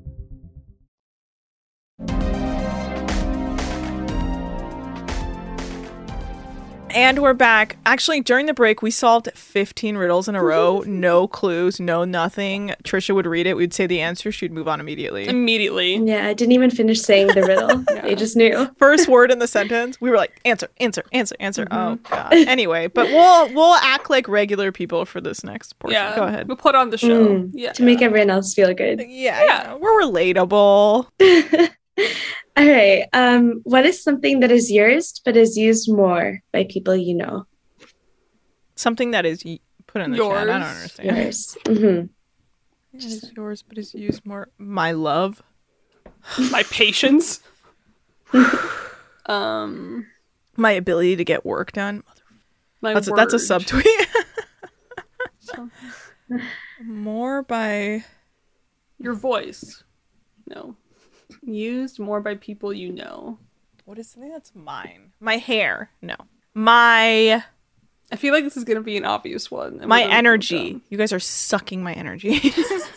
And we're back. Actually, during the break, we solved fifteen riddles in a row. No clues, no nothing. Trisha would read it. We'd say the answer. She'd move on immediately. Immediately. Yeah, I didn't even finish saying the riddle. Yeah. They just knew. First word in the sentence, we were like, answer, answer, answer, answer. Mhm. Oh, God. Anyway, but we'll we'll act like regular people for this next portion. Yeah. Go ahead. We'll put on the show. Mm, Yeah. To make everyone else feel good. Yeah, yeah. We're relatable. All right. Um, what is something that is yours but is used more by people you know? Something that is y- put in the chat. I don't Yours. understand. Yours. Mm-hmm. It is yours, but is used more. My love. My patience. um, My ability to get work done. my That's a, that's a word. subtweet. More by Your voice. No. Used more by people you know. what is something that's mine? My hair. No. My I feel like this is going to be an obvious one. and my we're gonna feel energy. dumb. You guys are sucking my energy.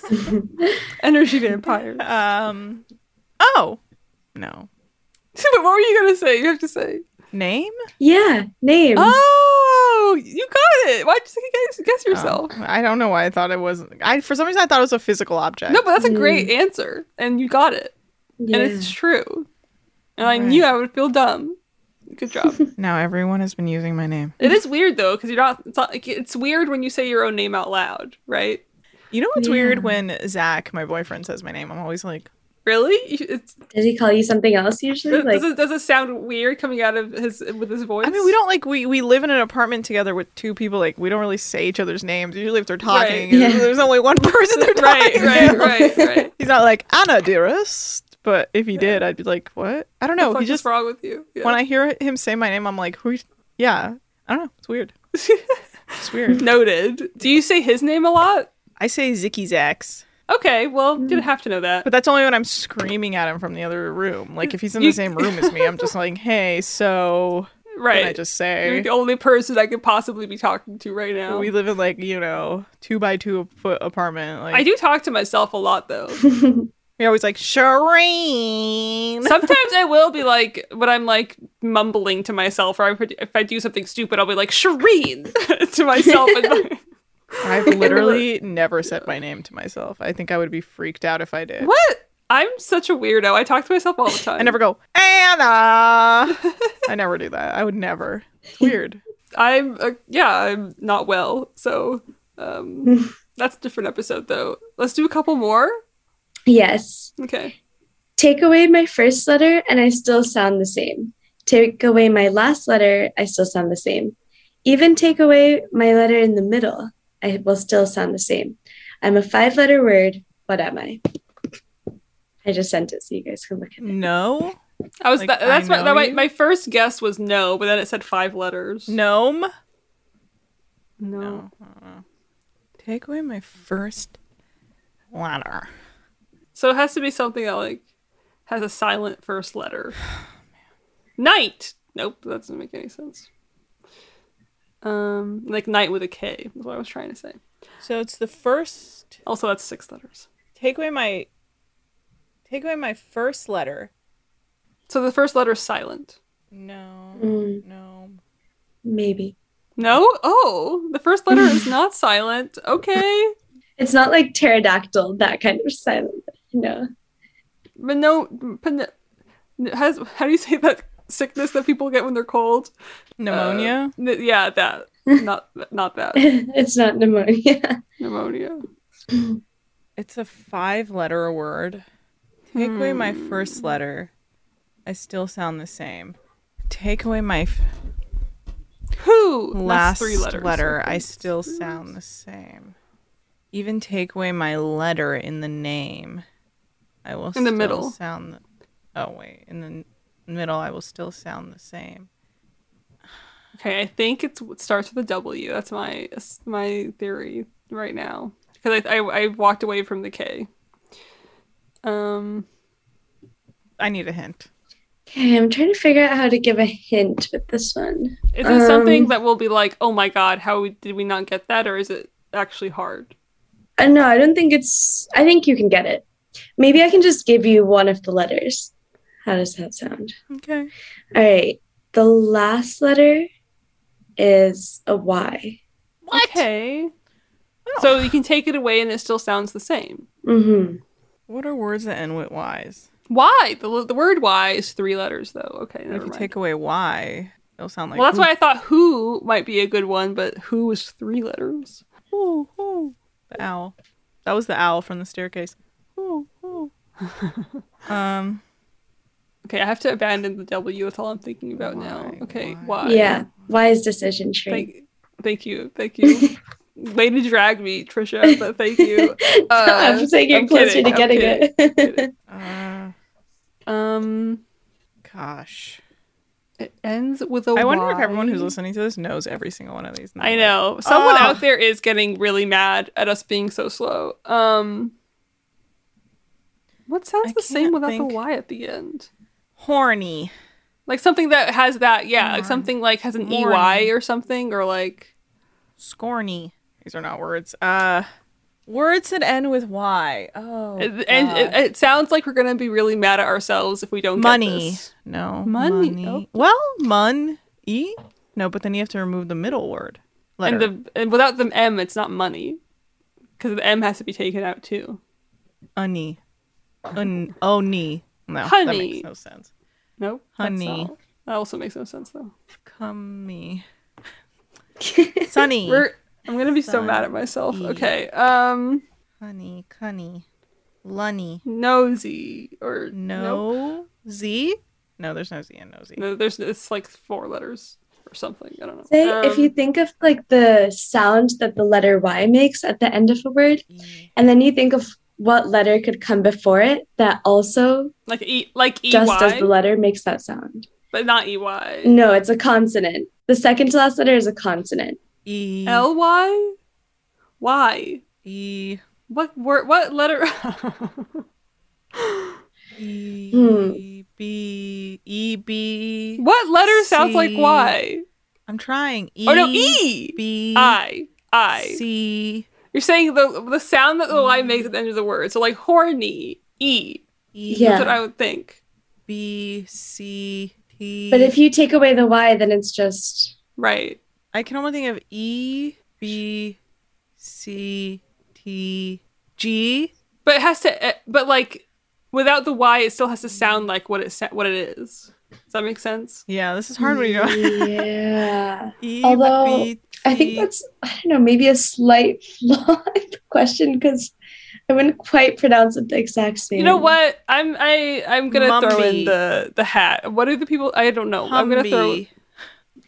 Energy vampires. um. Oh. No. But what were you going to say? You have to say. Name? Yeah, name. Oh, you got it. Why'd you say guess, guess yourself? Oh, I don't know why I thought it was. I for some reason I thought it was a physical object. No, but that's a great answer. And you got it. Yeah. And it's true. And I Right. knew I would feel dumb. Good job. Now everyone has been using my name. It is weird though, because you're not. It's not like it's weird when you say your own name out loud, right? You know what's Yeah. weird when Zach, my boyfriend, says my name? I'm always like, Really? It's Does he call you something else usually? does, Like, it, does it sound weird coming out of his with his voice? I mean, we don't like we we live in an apartment together with two people. Like we don't really say each other's names. Usually, if they're talking, Right. Yeah. there's only one person they're Right, talking. right, to. right, right. He's not like Anna, dearest. But if he did, I'd be like, what? I don't know. What the He fuck just is wrong with you? Yeah. when I hear him say my name, I'm like, who? Yeah, I don't know. It's weird. It's weird. Noted. Do you say his name a lot? I say Zicky Zax, Okay, well, didn't have to know that. but that's only when I'm screaming at him from the other room. Like if he's in You- the same room as me, I'm just like, hey, so Right. what can I just say? You're the only person I could possibly be talking to right now. We live in like, you know, two by two foot apartment. Like I do talk to myself a lot though. You're always like, Shireen. Sometimes I will be like, when I'm like mumbling to myself, or if I- if I do something stupid, I'll be like, Shireen to myself. And I've literally never said my name to myself. I think I would be freaked out if I did. what? I'm such a weirdo. I talk to myself all the time. I never go, Anna. I never do that. I would never. It's weird. I'm, uh, yeah, I'm not well. So um, that's a different episode though. Let's do a couple more. yes. Okay. Take away my first letter and I still sound the same. Take away my last letter, I still sound the same. Even take away my letter in the middle, I will still sound the same. I'm a five-letter word. What am I? I just sent it so you guys can look at it. No. I was Like, that, that's I my, know that my you? my first guess was no, but then it said five letters. Gnome. No. Uh, take away my first letter. So it has to be something that like has a silent first letter. Night. Nope, that doesn't make any sense. Um, like night with a K is what I was trying to say. So it's the first. Also, that's six letters. Take away my. Take away my first letter. So the first letter is silent. No. Mm. No. Maybe. No? Oh, the first letter is not silent. Okay. It's not like pterodactyl, that kind of silent. No. But no, but no, has, how do you say that sickness that people get when they're cold? Pneumonia? Uh, n- yeah, that. Not not that. It's not pneumonia. Pneumonia. It's a five-letter word. Take hmm. away my first letter. I still sound the same. Take away my f- who last three letters. letter. I still sound the same. Even take away my letter in the name. I will in still the middle sound. The, oh wait, in the n- middle, I will still sound the same. Okay, I think it's, it starts with a W. That's my my theory right now because I, I I walked away from the K. Um, I need a hint. Okay, I'm trying to figure out how to give a hint with this one. Is it um, something that will be like, oh my god, how did we not get that, or is it actually hard? Uh, no, I don't think it's. I think you can get it. Maybe I can just give you one of the letters. How does that sound? Okay. All right. The last letter is a Y. What? Okay. Oh. So you can take it away and it still sounds the same. Mm-hmm. What are words that end with Y's? Y. The, the word Y is three letters, though. Okay, never if you mind. take away Y, it'll sound like well, that's who. why I thought who might be a good one, but who is three letters. Ooh, ooh. The owl. That was the owl from the staircase. Ooh, ooh. um... Okay, I have to abandon the W. That's all I'm thinking about why, now. Okay, why? why? Yeah, wise decision tree. Thank, thank you, thank you. Way to drag me, Trisha, but thank you. Uh, I'm saying you're I'm closer kidding, to getting it. uh, um, gosh. It ends with a I wonder Y. if everyone who's listening to this knows every single one of these. I know. Like, Someone uh, out there is getting really mad at us being so slow. Um, what sounds I the same without think... the Y at the end? Horny. Like something that has that, yeah, Horn. like something like has an Horny. E Y or something, or like... Scorny. These are not words. Uh, words that end with Y. Oh, it, And it, it sounds like we're going to be really mad at ourselves if we don't money. get this. No. Money. Money. Oh. Well, mun. E? No, but then you have to remove the middle word. Letter. And, the, and without the M, it's not money. Because the M has to be taken out too. Unny. Un- Oni. No, Honey. that makes no sense. Nope. Honey. Not, that also makes no sense though. Come me. Sunny. We're, I'm gonna be Sunny. so mad at myself. Okay. Um. Honey, cunny, lunny, nosy, or no nope. Z. No, there's no Z in nosy. No, there's it's like four letters or something. I don't know. Say um, if you think of like the sound that the letter Y makes at the end of a word, E. and then you think of what letter could come before it that also like e like E Y, just as the letter makes that sound, but not E Y. No, it's a consonant. The second to last letter is a consonant. E L Y. Y. E. What word? What letter? E hmm. B E B. What letter C. sounds like Y? I'm trying. E. Oh no, E. B I. I. C. You're saying the the sound that the Y makes at the end of the word. So like horny. E. E. Yeah. That's what I would think. B C T. But if you take away the Y, then it's just right. I can only think of E B C T G. But it has to. But like without the Y, it still has to sound like what it what it is. Does that make sense? Yeah, this is hard when you go. Yeah. E Although B T. I think that's I don't know maybe a slight flaw in the question because I wouldn't quite pronounce it the exact same. You know what? I'm I I'm gonna Mumby. throw in the the hat. What are the people? I don't know. Humby. I'm gonna throw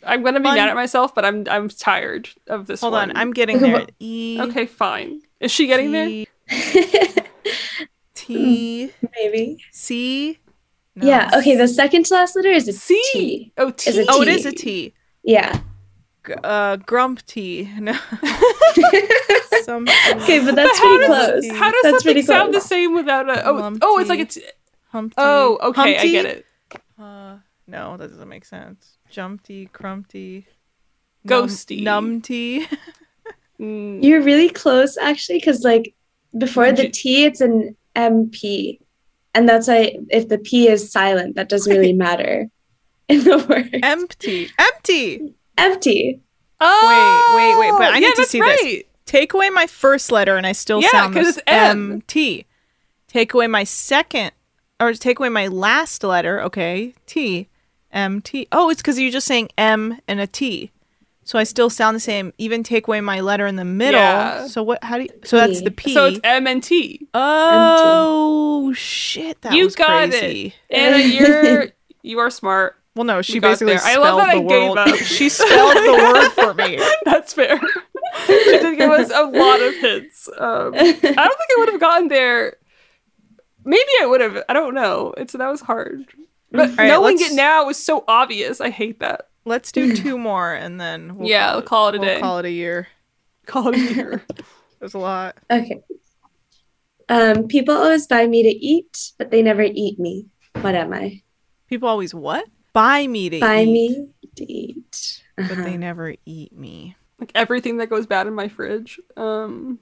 I'm gonna be Fun- mad at myself, but I'm I'm tired of this Hold one. on, I'm getting there. E. Okay, fine. Is she getting T- there? T. Maybe. C. No. Yeah. Okay. The second to last letter is a C. T. Oh, T. Is a Oh, it T. is a T. Yeah. G- uh, grump tea. No. Something. Okay, but that's But how pretty does- close. How does that's something pretty sound the close. same without a? Oh, Lumpty. oh, it's like a. T- Humpty. oh, okay, Humpty? I get it. Uh, no, that doesn't make sense. Jumpty, crumpty, Ghosty. num- numpty. Mm, You're really close, actually, because like before the G- T, it's an M P, and that's why if the P is silent, that doesn't really matter in the word. Empty. Empty. Empty. oh, wait, wait, but I yeah, need to that's see right. this. Take away my first letter, and I still Yeah, sound 'cause this it's M. M T. Take away my second, or take away my last letter. Okay, T, M T. Oh, it's because you're just saying M and a T. So I still sound the same. Even take away my letter in the middle. Yeah. So what? How do you? So that's the P. So it's M and T. Oh shit! That You was got crazy. it, Anna. You're you are smart. Well, no, she You got basically there. I spelled love that the I gave world. up. She spelled the word for me. That's fair. She did give us a lot of hints. Um, I don't think I would have gotten there. Maybe I would have. I don't know. It's that was hard. But right, knowing let's- it now is so obvious. I hate that. Let's do two more, and then we'll Yeah, call we'll call it a we'll day. Call it a year. Call it a year. There's a lot. Okay. Um, people always buy me to eat, but they never eat me. What am I? People always what? Buy me to Buy eat, me to eat. but Uh-huh. they never eat me. Like everything that goes bad in my fridge. Um,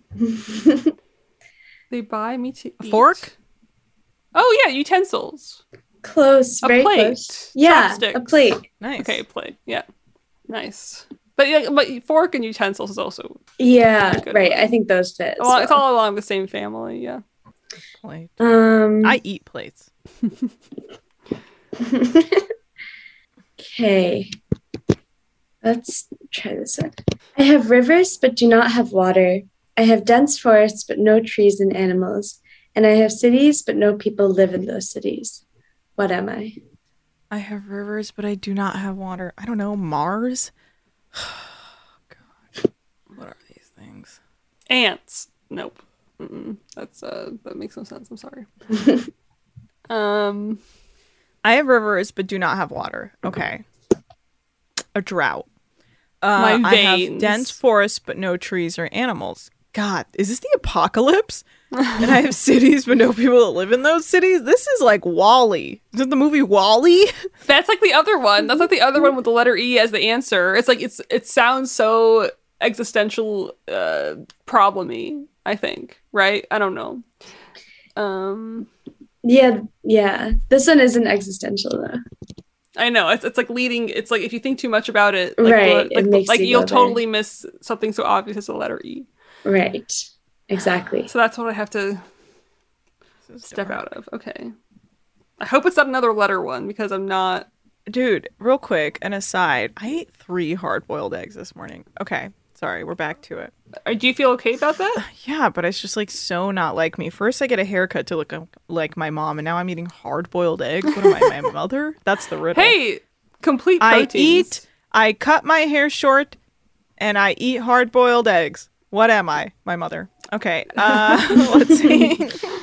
they buy me to A eat. fork? Oh yeah, utensils. Close. A Very plate. close. Yeah, Chopsticks. a plate. Nice. Okay, plate. Yeah, nice. But yeah, but fork and utensils is also. Yeah, Good right. one. I think those fit. as Well, it's well. all along the same family. Yeah. Plate. Um. I eat plates. Okay. Let's try this one. I have rivers but do not have water. I have dense forests but no trees and animals. And I have cities but no people live in those cities. What am I? I have rivers, but I do not have water. I don't know. Mars? God. What are these things? Ants. Nope. Mm-mm. That's uh. That makes no sense. I'm sorry. um. I have rivers, but do not have water. Okay. A drought. Uh, My I have veins. dense forests, but no trees or animals. God, is this the apocalypse? And I have cities, but no people that live in those cities? This is like WALL-E. Is it the movie WALL-E? That's like the other one. That's like the other one with the letter E as the answer. It's like it's it sounds so existential, uh, problem-y, I think. Right? I don't know. Um. Yeah, yeah. This one isn't existential though. I know it's it's like leading. It's like if you think too much about it, like, Right, Like, it makes like you you'll go there. totally miss something so obvious as the letter E. Right. Exactly. So that's what I have to step out of. Okay. I hope it's not another letter one because I'm not. Dude, real quick, an aside. I ate three hard-boiled eggs this morning. Okay, sorry, we're back to it. Uh, Do you feel okay about that? Yeah, but it's just like so not like me. First, I get a haircut to look like my mom, and now I'm eating hard-boiled eggs. What am I, my mother? That's the riddle. Hey, complete I proteins. eat, I cut my hair short, and I eat hard-boiled eggs. What am I? My mother. Okay, uh, let's see.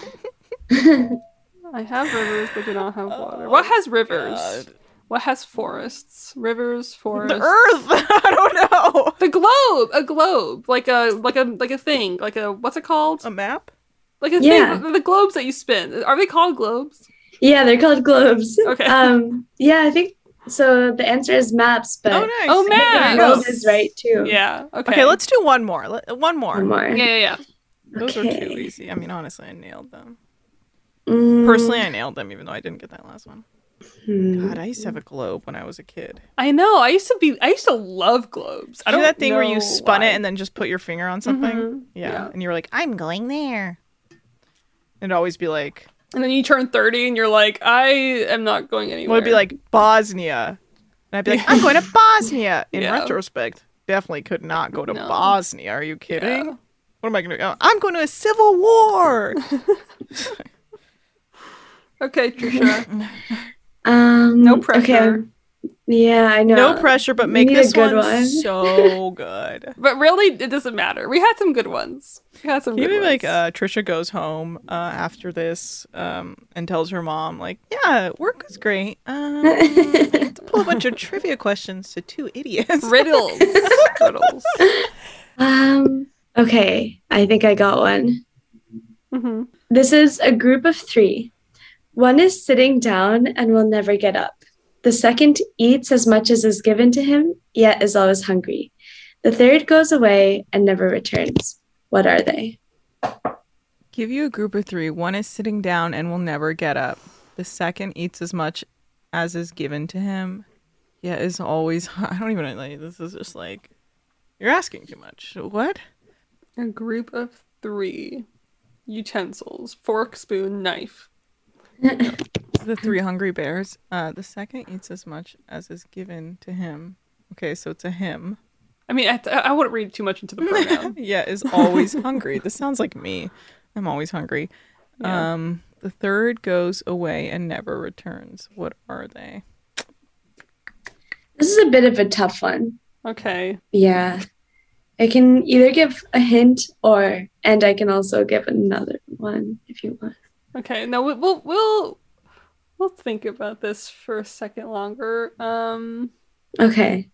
I have rivers but do not have water. What has rivers? What has forests? Rivers, forests. The Earth. I don't know. The globe. A globe. Like a like a like a thing. Like a what's it called? A map? Like a Yeah. thing. The globes that you spin. Are they called globes? Yeah, they're called globes. Okay. Um. Yeah, I think so. The answer is maps, but Oh, nice. Oh, the maps. globe is right too. Yeah. Okay. Okay, let's do one more. Let- One more. One more. Yeah, yeah, yeah. Those are too Okay. easy. I mean, honestly, I nailed them. Mm, Personally, I nailed them, even though I didn't get that last one. hmm. God, I used to have a globe when I was a kid. I know. I used to be. I used to love globes. I Do don't that thing where know you spun why. it and then just put your finger on something? Mhm. Yeah. Yeah. And you were like, I'm going there. It'd always be like, And then you turn thirty and you're like, I am not going anywhere. well, it'd be like Bosnia. And I'd be like, I'm going to Bosnia. In Yeah. retrospect, definitely could not go to No. Bosnia. Are you kidding? Yeah. What am I going to do? I'm going to a civil war. Okay, Trisha. Um. No pressure. Okay. Yeah, I know. No pressure, but We make need this a good one, one. so good. But really, it doesn't matter. We had some good ones. We had some Can you good be ones. like, uh, Trisha goes home uh, after this um, and tells her mom, like, yeah, work was great. Um, I have to pull a bunch of trivia questions to two idiots. Riddles. Riddles. Um, okay, I think I got one. Mm-hmm. This is a group of three. One is sitting down and will never get up. The second eats as much as is given to him, yet is always hungry. The third goes away and never returns. What are they? Give you a group of three. One is sitting down and will never get up. The second eats as much as is given to him, yet is always. I don't even like. This is just like you're asking too much. What? A group of three utensils: fork, spoon, knife. The three hungry bears. Uh, the second eats as much as is given to him. Okay, so it's a him. I mean, I, I wouldn't read too much into the pronoun. Yeah, is always hungry. This sounds like me. I'm always hungry. Yeah. Um, the third goes away and never returns. What are they? This is a bit of a tough one. Okay. Yeah. I can either give a hint or, and I can also give another one if you want. Okay. No, we- we'll we'll we'll think about this for a second longer. Um, Okay.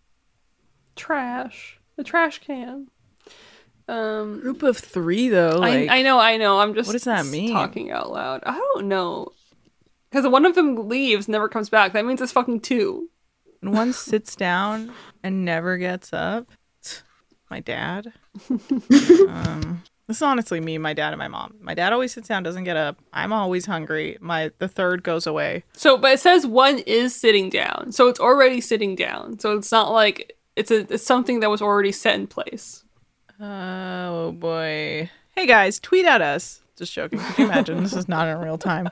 trash. The trash can. Um, Group of three, though. Like, I I know, I know. I'm just what does that mean? talking out loud. I don't know. Because one of them leaves, never comes back. That means it's fucking two. And one sits down and never gets up. My dad. um, this is honestly me, my dad, and my mom. My dad always sits down, doesn't get up. I'm always hungry. My the third goes away. So, but it says one is sitting down, so it's already sitting down. So it's not like it's a it's something that was already set in place. Oh boy. Hey guys, tweet at us. Just joking. Could you imagine? This is not in real time.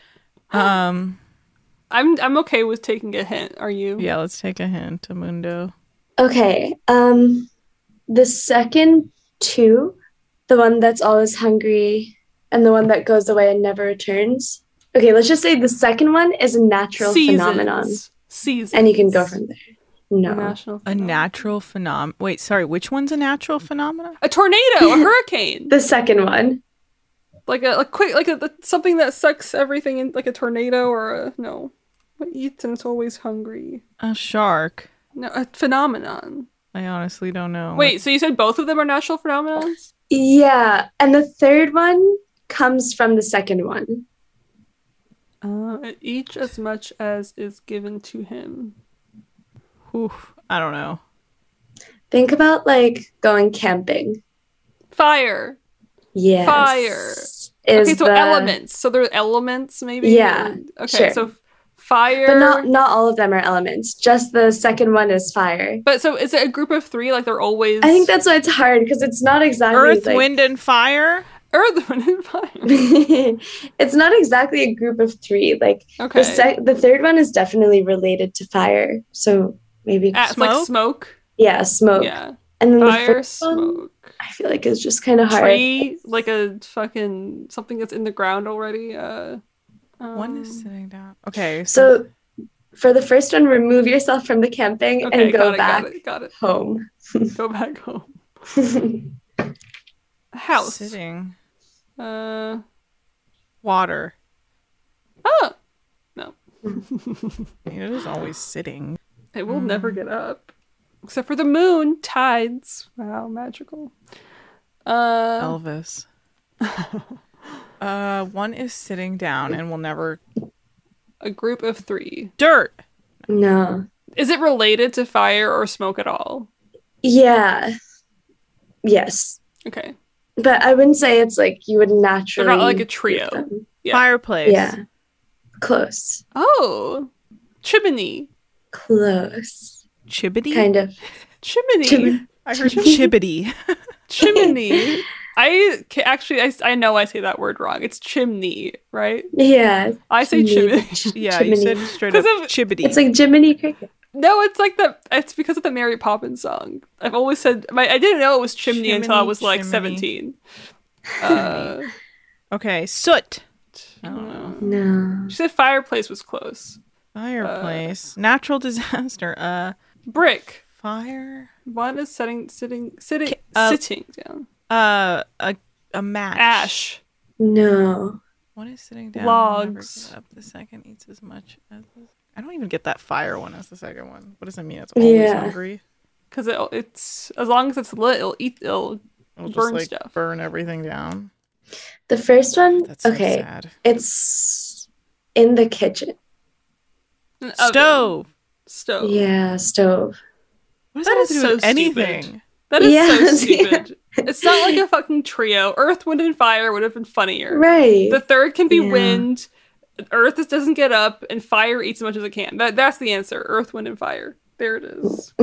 Um, I'm I'm okay with taking a hint. Are you? yeah, let's take a hint, Amundo. Okay. Um, the second two, the one that's always hungry and the one that goes away and never returns. Okay, let's just say the second one is a natural Seasons. phenomenon. Seasons. And you can go from there. No. National A natural phenomenon. Wait, sorry. Which one's a natural phenomenon? A tornado, a hurricane, The second one. like a like quick like a something that sucks everything in, like a tornado or a no. What eats and it's always hungry. A shark. No, a phenomenon. I honestly don't know. Wait, so you said both of them are natural phenomenons? Yeah. And the third one comes from the second one. Uh, each as much as is given to him. Oof, I don't know. Think about like going camping. Fire. Yes. Fire. Is Okay, so the- elements. So there are elements, maybe. Yeah, Or- Okay, sure. so fire. But not not all of them are elements. Just the second one is fire. But so is it a group of three? Like they're always. I think that's why it's hard because it's not exactly Earth, like- wind, and fire. Earth, wind, and fire. It's not exactly a group of three. Like Okay. the sec- the third one is definitely related to fire. So maybe Ah, it's like Smoke? smoke. yeah, smoke. Yeah. And then the Fire, first one, smoke. I feel like is just kind of hard. Tree, like a fucking something that's in the ground already. Uh, One is um, sitting down. Okay, So for the first one, remove yourself from the camping Okay, and go got it, back got it, got it. home. Go back home. House. sitting. Uh, Water. oh, no. It is always sitting. It will never Mm. get up. Except for the moon, tides. Wow, magical. Uh, Elvis. uh, one is sitting down and will never. a group of three. Dirt. No. Is it related to fire or smoke at all? Yeah. Yes. Okay. But I wouldn't say it's like you would They're naturally. not like a group trio. them. Yeah. Fireplace. Yeah. Close. Oh, chimney. Close. Chibbity. Kind of. Chimney. Chim- I heard chibbity. Chimney. I ca- actually, I, I know I say that word wrong. It's chimney, right? Yeah. I say chimney. Yeah, you said Chimney. straight up 'Cause of- chibbity. It's like Jiminy Cricket. No, it's like the. It's because of the Mary Poppins song. I've always said. My, I didn't know it was chimney, until I Chimney, was like chimney. seventeen. Uh, okay, soot. I don't know. No. she said fireplace was close. Fireplace. Uh, Natural disaster. Uh, brick. Fire. One is sitting, sitting, sitting, uh, sitting down. Uh, a a match. Ash. No. One is sitting down. Logs. Up. The second eats as much as. The... I don't even get that fire one as the second one. What does it mean? It's always yeah. hungry. Because it, it's as long as it's lit, it'll eat. It'll, it'll burn just, like, stuff. Burn everything down. The first one. That's so okay. sad. It's in the kitchen. An stove. Oven. Stove. Yeah, stove. What does that that is have to do so with anything? Stupid. That is yeah. so stupid. It's not like a fucking trio. Earth, wind, and fire would have been funnier. Right. The third can be yeah. wind. Earth just doesn't get up, and fire eats as much as it can. That that's the answer. Earth, wind, and fire. There it is.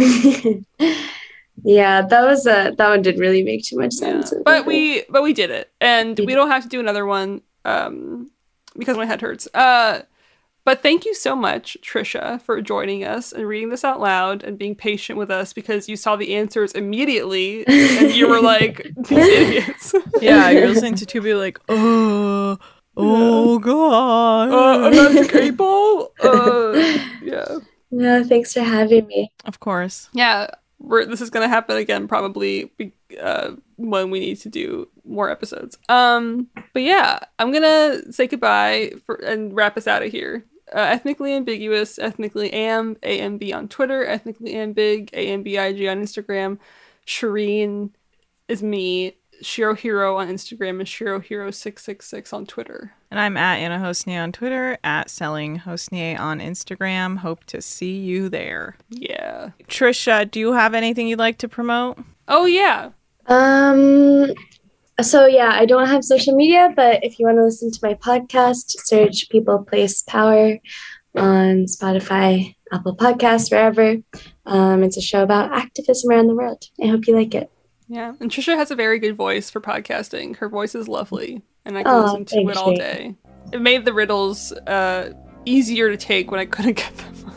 yeah, that was a that one did really make too much sense. Yeah. But we but we did it, and we don't have to do another one um, because my head hurts. Uh, But thank you so much, Trisha, for joining us and reading this out loud and being patient with us because you saw the answers immediately and you were like, these idiots. Yeah, you're listening to two be like, oh, oh, God. Uh, Electric eight Ball? Uh, yeah. No, thanks for having me. Of course. Yeah, we're, this is going to happen again probably uh, when we need to do more episodes. Um, But yeah, I'm going to say goodbye for, and wrap us out of here. Uh, ethnically ambiguous, ethnically amb, A M B on Twitter, ethnically ambig, A M B I G on Instagram. Shireen is me. Shiro Hero on Instagram and Shiro Hero six six six on Twitter. And I'm at Anna Hosnier on Twitter, at Selling Hosnier on Instagram. Hope to see you there. Yeah. Trisha, do you have anything you'd like to promote? Oh, yeah. Um... So yeah, I don't have social media, but if you want to listen to my podcast, search People, Place, Power on Spotify, Apple Podcasts, wherever. Um, it's a show about activism around the world. I hope you like it. Yeah, and Trisha has a very good voice for podcasting. Her voice is lovely, and I can oh, listen to it all day. It made the riddles uh, easier to take when I couldn't get them.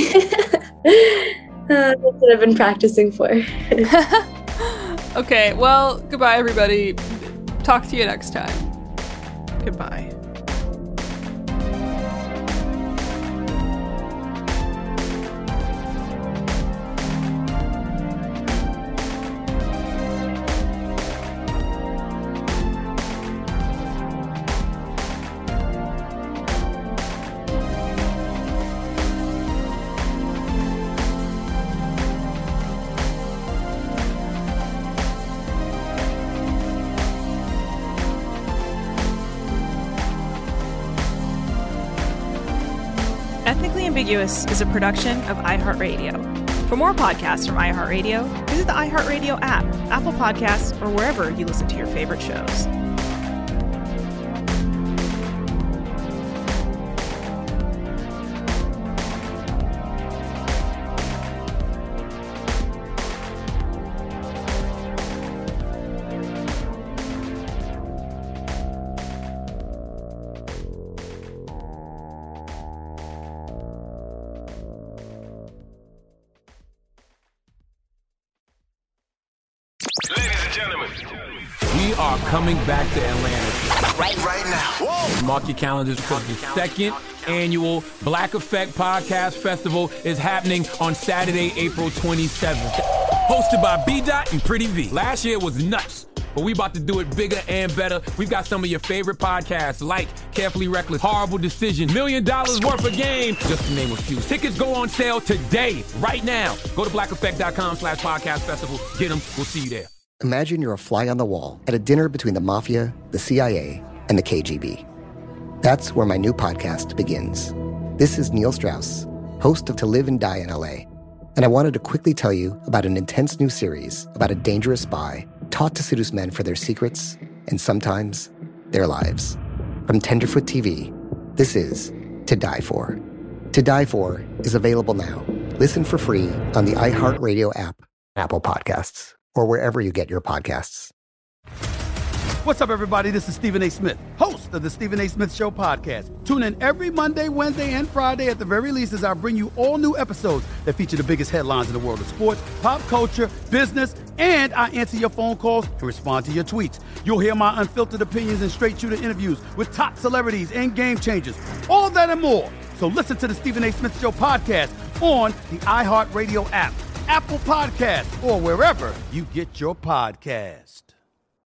uh, that's what I've been practicing for. Okay, well, goodbye, everybody. Talk to you next time. Goodbye. Ethnically Ambiguous is a production of iHeartRadio. For more podcasts from iHeartRadio, visit the iHeartRadio app, Apple Podcasts, or wherever you listen to your favorite shows. We are coming back to Atlanta. Right, right now. Whoa. Mark your calendars because the second annual Black Effect Podcast Festival is happening on Saturday, April twenty-seventh. Hosted by B Dot and Pretty V. Last year was nuts, but we about to do it bigger and better. We've got some of your favorite podcasts like Carefully Reckless, Horrible Decision, Million Dollars Worth of Game, just to name a few. Tickets go on sale today, right now. Go to black effect dot com slash podcast festival. Get them. We'll see you there. Imagine you're a fly on the wall at a dinner between the mafia, the C I A, and the K G B. That's where my new podcast begins. This is Neil Strauss, host of To Live and Die in L A, and I wanted to quickly tell you about an intense new series about a dangerous spy taught to seduce men for their secrets and sometimes their lives. From Tenderfoot T V, this is To Die For. To Die For is available now. Listen for free on the iHeartRadio app, Apple Podcasts, or wherever you get your podcasts. What's up, everybody? This is Stephen A. Smith, host of the Stephen A. Smith Show podcast. Tune in every Monday, Wednesday, and Friday at the very least as I bring you all new episodes that feature the biggest headlines in the world of sports, pop culture, business, and I answer your phone calls and respond to your tweets. You'll hear my unfiltered opinions and straight-shooter interviews with top celebrities and game changers. All that and more So listen to the Stephen A. Smith Show podcast on the iHeartRadio app, Apple Podcast, or wherever you get your podcast.